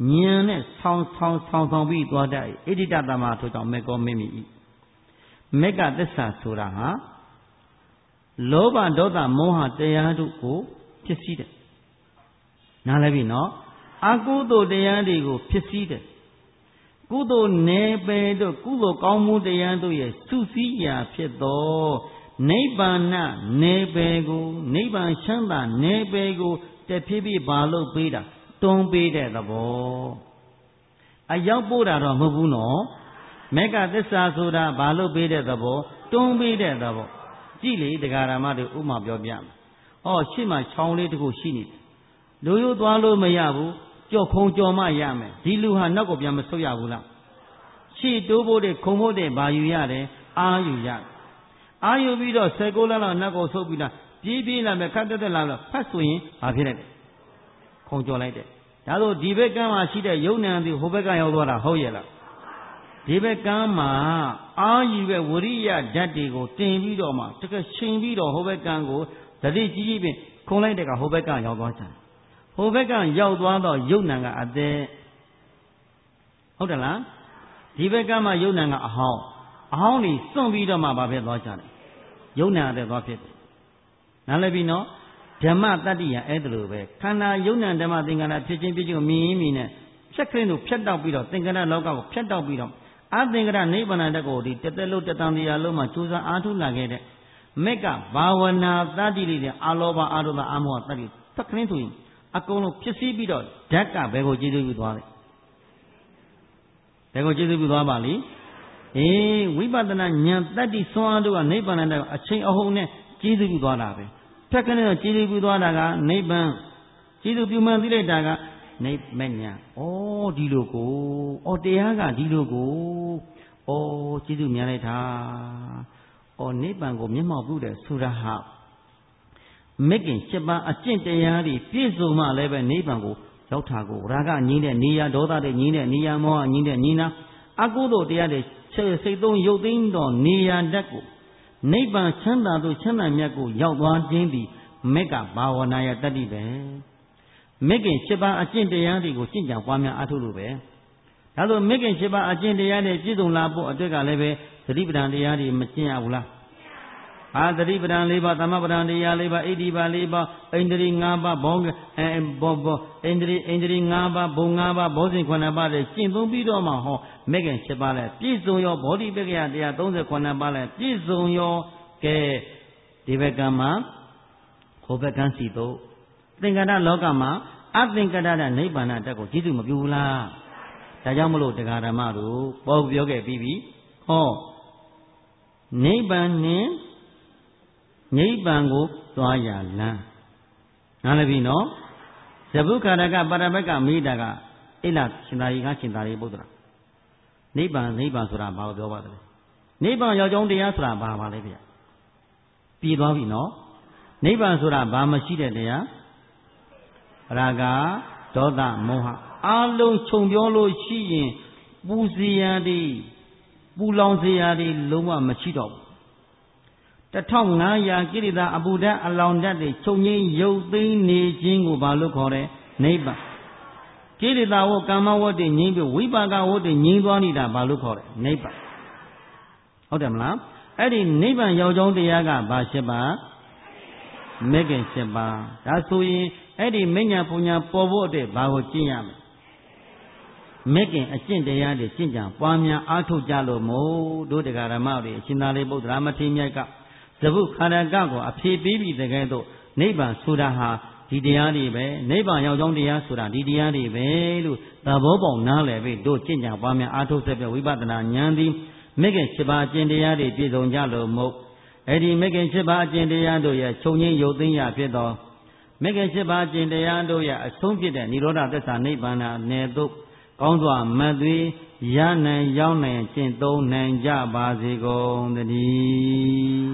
ဉာဏ်နဲ့ဆောင်းဆောင်းဆောင်းဆောင်းပြီးသွားတတ်ဣတိတတမထို့ကြောင့်မေကောမေမိမေကသစ္စာဆိုတာဟာလောဘဒေါသမောဟတရားတို့ကိုဖြစ်စည်းတယ်နားလည်ပြီနော်အကုသိုလ်တရားတွေကိုဖြစ်စည်းတယ်ကုသိုလ်နယ်ပယ်တို့ကုသိုလ်ကောင်းမှုတရားတို့ရဲ့စုစည်းရာဖြစ်သောနိဗ္ဗာန်နယ်ပယ်ကိုနိဗ္ဗာန်ချမ်းသာနယ်ပယ်ကိုတဖြည်းဖြည်းဘာလို့ပေးတာတွန်းပေးတဲ့သဘောအရောက်ပို့တာတော့မဟုတ်ဘူးနော်မေကသစ္စာဆိုတာဘာလို့ပေးတဲ့သဘောတွန်းပေးတဲ့သဘောကြည့်လေတရားဓမ္မတွေဥမာပြောပြမယ်ဟောရှေ့မှာချောင်းလေးတစ်ခုရှိနေတယ်လူရိုးသွားလို့မရဘူးကြော့ခုံကြော်မှရမယ်ဒီလူဟာနောက်ကိုပြန်မဆုတ်ရဘူးလားရှေ့တိုးဖို့တဲ့ခုံဖို့တဲ့ဘာယူရတယ်အာယူရတယ်အာယူပြီးတော့ဆယ်ကိုးလလောက်နောက်ကိုဆုတ်ပြီးလားပြေးပြေးလာမယ်ခတ်တက်တက်လာလို့ဖတ်ဆိုရင်ဘာဖြစ်လိုက်လဲခုံကြော်လိုက်တယ်ဒါဆိုဒီဘက်ကမ်းမှာရှိတဲ့ယုံနံသည်ဟိုဘက်ကရောက်သွားတာဟုတ်ရဲ့လားဒီဘက်ကမ်းမှာအာယူရဲ့ဝရိယဓာတ်တွေကိုတင်ပြီးတော့မှတကယ်ရှင်ပြီးတော့ဟိုဘက်ကမ်းကိုဓတိကြီးကြီးပင်ခုံလိုက်တဲ့ကဟိုဘက်ကရောက်သွားကြတယ်ဟိုဘက်ကရောက်သွားတော့ယုံနံကအသေးဟုတ်တယ်လားဒီဘက်ကမှယုံနံကအဟောင်းအဟောင်းนี่စွန့်ပြီးတော့မှဘာဖြစ်သွားကြတယ်ယုံနံအသေးသွားဖြစ်တယ်နားလည်ပြီနော်ဓမ္မတတ္တိယအဲ့ဒါလိုပဲခန္ဓာယုံနံဓမ္မသင်္ခါရဖြစ်ချင်းဖြစ်ချင်းကိုမြင်ရင်မြင်နဲ့ဖြတ်ခင်းတို့ဖြတ်တောက်ပြီးတော့သင်္ခါရလောကကိုဖြတ်တောက်ပြီးတော့အသင်္ခါရနိဗ္ဗာန်တက်ကိုဒီတသက်လုံးတတန်တရားလုံးမှာကြိုးစားအားထုတ်လာခဲ့တဲ့မေကဘာဝနာတတ္တိလေးတဲ့အာလောဘအာရုဒအမောတတ္တိသက္ကင်းဆိုရင်အကုန်လုံးဖြစ်စည်းပြီးတော့ဓာတ်ကဘယ်ကိုကျေးဇူးပြုသွားလဲဘယ်ကိုကျေးဇူးပြုသွားပါလိအေးဝိပဿနာဉာဏ်တတ္တိဆွမ်းအားတို့ကနိဗ္ဗာန်တက်အချိန်အဟုန်နဲ့ကျေးဇူးပြုသွားတာပဲဖြတ်ခနဲ့တော့ကျေးဇူးပြုသွားတာကနိဗ္ဗာန်ကျေးဇူးပြုမှန်သိလိုက်တာကနိဗ္ဗာန်ညာဩဒီလိုကိုဩတရားကဒီလိုကိုဩကျေးဇူးများလိုက်တာဩနိဗ္ဗာန်ကိုမျက်မှောက်ပြုတယ်ဆိုတာဟာမက္ကင်၈ပါးအကျင့်တရားတွေပြည့်စုံမှလည်းပဲနိဗ္ဗာန်ကိုရောက်တာကိုရာဂငြင်းတဲ့နေရာဒေါသတဲ့ငြင်းတဲ့နေရာမောဟငြင်းတဲ့ငြင်းတာအကုသိုလ်တရားတွေစိတ်သုံးရုပ်သိမ်းတော့နေရာဓာတ်ကိုနိဗ္ဗာန်ချမ်းသာသို့ချမ်းသာမြတ်ကိုရောက်သွားခြင်းသည်မေကဘာဝနာယတတ္တိပဲမေခင်၈ပါးအကျင့်တရားတွေကိုကျင့်ကြံပွားများအားထုတ်လို့ပဲဒါဆိုမေခင်၈ပါးအကျင့်တရားတွေပြည့်စုံလာဖို့အတွက်ကလည်းပဲသတိပဋ္ဌာန်တရားတွေမကျင့်ရဘူးလားအာသတိပဋ္ဌာန်၄ပါးသမပဋ္ဌာန်တရား၄ပါးဣတိပါ၄ပါးဣန္ဒြေ၅ပါးဘောအဲဘောဘောဣန္ဒြေဣန္ဒြေ၅ပါးဘုံ၅ပါးဘောဇဉ်ခုနှစ်ပါးတွေကျင့်သုံးပြီးတော့မှဟောမေခင်၈ပါးလဲပြည့်စုံရောဘောဓိပက္ခယတရား၃၀ခုနှစ်ပါးလဲပြည့်စုံရောကဲဒီဘက်ကမှာဟိုဘက်ကန်းစီတော့သင်္ကတလောကမှာအသင်္ကတရနိဗ္ဗာန်တက်ကိုကျေးဇူးမပြုဘူးလားဒါကြောင့်မလို့တရားဓမ္မတို့ပေါ်ပြောခဲ့ပြီးပြီဟောနိဗ္ဗာန်နဲ့နိဗ္ဗာန်ကိုသွားရလမ်းနားလည်ပြီနော်ဇဗုခါရကပရမက်ကမိတာကအိလရှင်သာရိကရှင်သာရိပုတ္တရာနိဗ္ဗာန်နိဗ္ဗာန်ဆိုတာဘာကိုပြောပါသလဲနိဗ္ဗာန်ရောက်ကြောင်းတရားဆိုတာဘာပါလဲဗျပြည်သွားပြီနော်နိဗ္ဗာန်ဆိုတာဘာမရှိတဲ့တရားရာဂဒေါသမောဟအလုံးခြုံပြောလို့ရှိရင်ပူဇေယတိပူလောင်စေရသည်လုံးဝမရှိတော့ဘူးတထောင်ငါးရာကိရိတာအပူဓာတ်အလောင်ဓာတ်တွေချုပ်ငိမ့်ရုပ်သိမ်းနေခြင်းကိုဘာလို့ခေါ်လဲနိဗ္ဗာန်ကိရိတာဝကာမဝတ္တိငြိမ့်ပြီးဝိပါကဝတ္တိငြိမ့်သွားနေတာဘာလို့ခေါ်လဲနိဗ္ဗာန်ဟုတ်တယ်မလားအဲ့ဒီနိဗ္ဗာန်ရောက်ကြောင်းတရားကဘာရှိပါမေခင်ရှိပါဒါဆိုရင်အဲ့ဒီမိညာပူညာပေါ်ဖို့အတွက်ဘာကိုကျင့်ရမလဲမေခင်အကျင့်တရားတွေကျင့်ကြံပွားများအားထုတ်ကြလို့မို့တို့တရားဓမ္မတွေအရှင်သာရိပုတ္တရာမထေရမြတ်ကဇဗုခါရကကိုအဖြေပေးပြီးတကယ်တော့နိဗ္ဗာန်ဆိုတာဟာဒီတရားတွေပဲနိဗ္ဗာန်ရောက်ကြောင်းတရားဆိုတာဒီတရားတွေပဲလို့သဘောပေါက်နားလည်ပြီးတို့ကျင့်ကြံပွားများအားထုတ်ဆက်ပြဝိပဿနာဉာဏ်သည်မေခင်၈ပါးအကျင့်တရားတွေပြည့်စုံကြလို့မို့အဲ့ဒီမေခင်၈ပါးအကျင့်တရားတို့ရဲ့ခြုံငိမ့်ရုပ်သိမ်းရဖြစ်သောမေခင်၈ပါးအကျင့်တရားတို့ရဲ့အဆုံးဖြစ်တဲ့និရောဓသစ္စာနိဗ္ဗာန်နယ်သို့ကောင်းစွာမတ်သွေရနိုင်ရောက်နိုင်ကျင့်သုံးနိုင်ကြပါစေကုန်သတည်း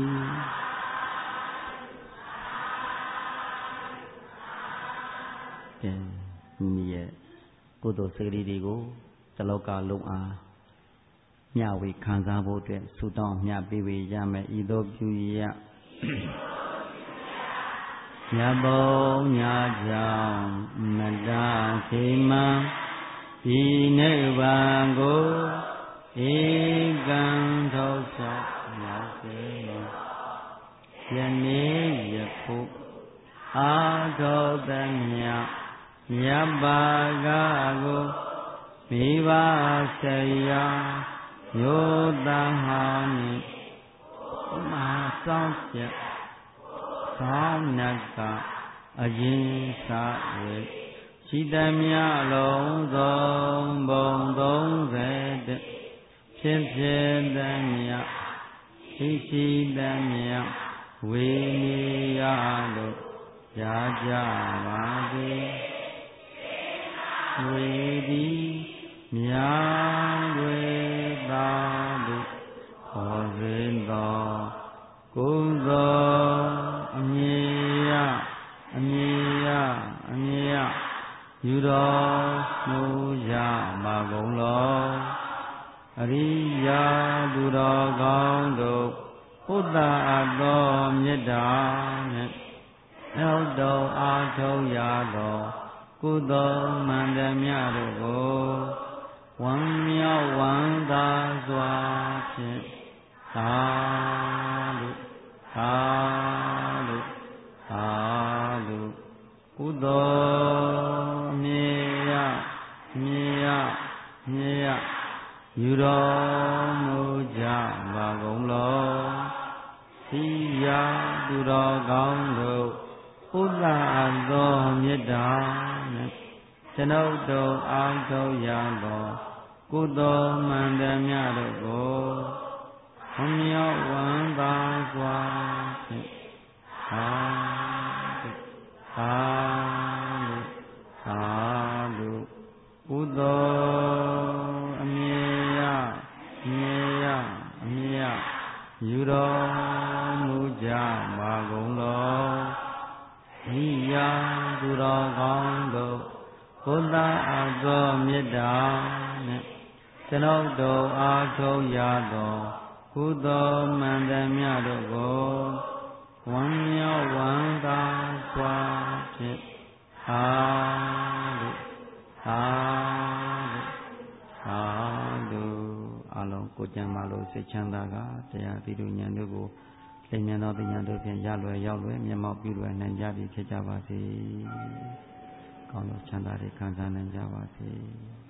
ကဲမိရဲ့ကုသိုလ်စိတ်တွေကိုတလောကလုံးအားမျှဝေခံစားဖို့အတွက်ဆုတောင်းမျှပေးဝေရမယ်ဤသို့ပြုရညဘုံညကြောင့်မတ္တခေမံဒီနိဗ္ဗာန်ကိုဧကံထောက်လျှောက်မြောက်စေယနေ့ယခုအာထောသမြမြတ်ပါကကိုမိဘဆရာယောတဟာနိမဟာဆောင်ချက်သောင်းနကအရင်စာဝေရှိတမြလုံးစုံဘုံသုံးဆယ်ဖြစ်ဖြစ်တမြရှိရှိတမြဝေနေရလို့ရကြပါစေဝေဒီမြာဝေသာလိခေါ်စဉ်တော်ကုသိုလ်အမြဲရအမြဲရအမြဲရယူတော်မူကြပါကုန်လောအရိယာသူတော်ကောင်းတို့ဘုဒ္ဓအပ်သောမေတ္တာနဲ့နောက်တော်အားထုတ်ရသောကုသိုလ်မှန်သမျှတို့ကိုဝမ်းမြောက်ဝမ်းသာစွာဖြင့်သာလုသာလုသာလုကုသိုလ်မြေရမြေရမြေရယူတော်မူကြပါကုန်လောသိရာသူတော်ကောင်းတို့ဥဒ္ဒအပ်သောမေတ္တာနဲ့ကျွန်ုပ်တို့အားထုတ်ရသောကုသိုလ်မှန်သမျှတို့ကိုဝမ်းမြောက်ဝမ်းသာစွာဖြင့်သာဓုသာဓုသာဓုကုသိုလ်အမြဲရအမြဲရအမြဲရယူတော်မူကြပါကုန်လောဤရာသူတော်ကောင်းတို့ဘုရားအပ်သောမေတ္တာနဲ့ကျွန်ုပ်တို့အားထုတ်ရသောကုသိုလ်မှန်သမျှတို့ကိုဝမ်းမြောက်ဝမ်းသာစွာဖြင့်သာဓုသာဓုသာဓုအလုံးကိုကြံပါလို့စိတ်ချမ်းသာကတရားသီလဉာဏ်တို့ကိုလင်မြန်သောတရားတို့ဖြင့်ရလွယ်ရောက်လွယ်မျက်မှောက်ပြုလွယ်နိုင်ကြပြီဖြစ်ကြပါစေ။ကောင်းသောချမ်းသာတွေခံစားနိုင်ကြပါစေ။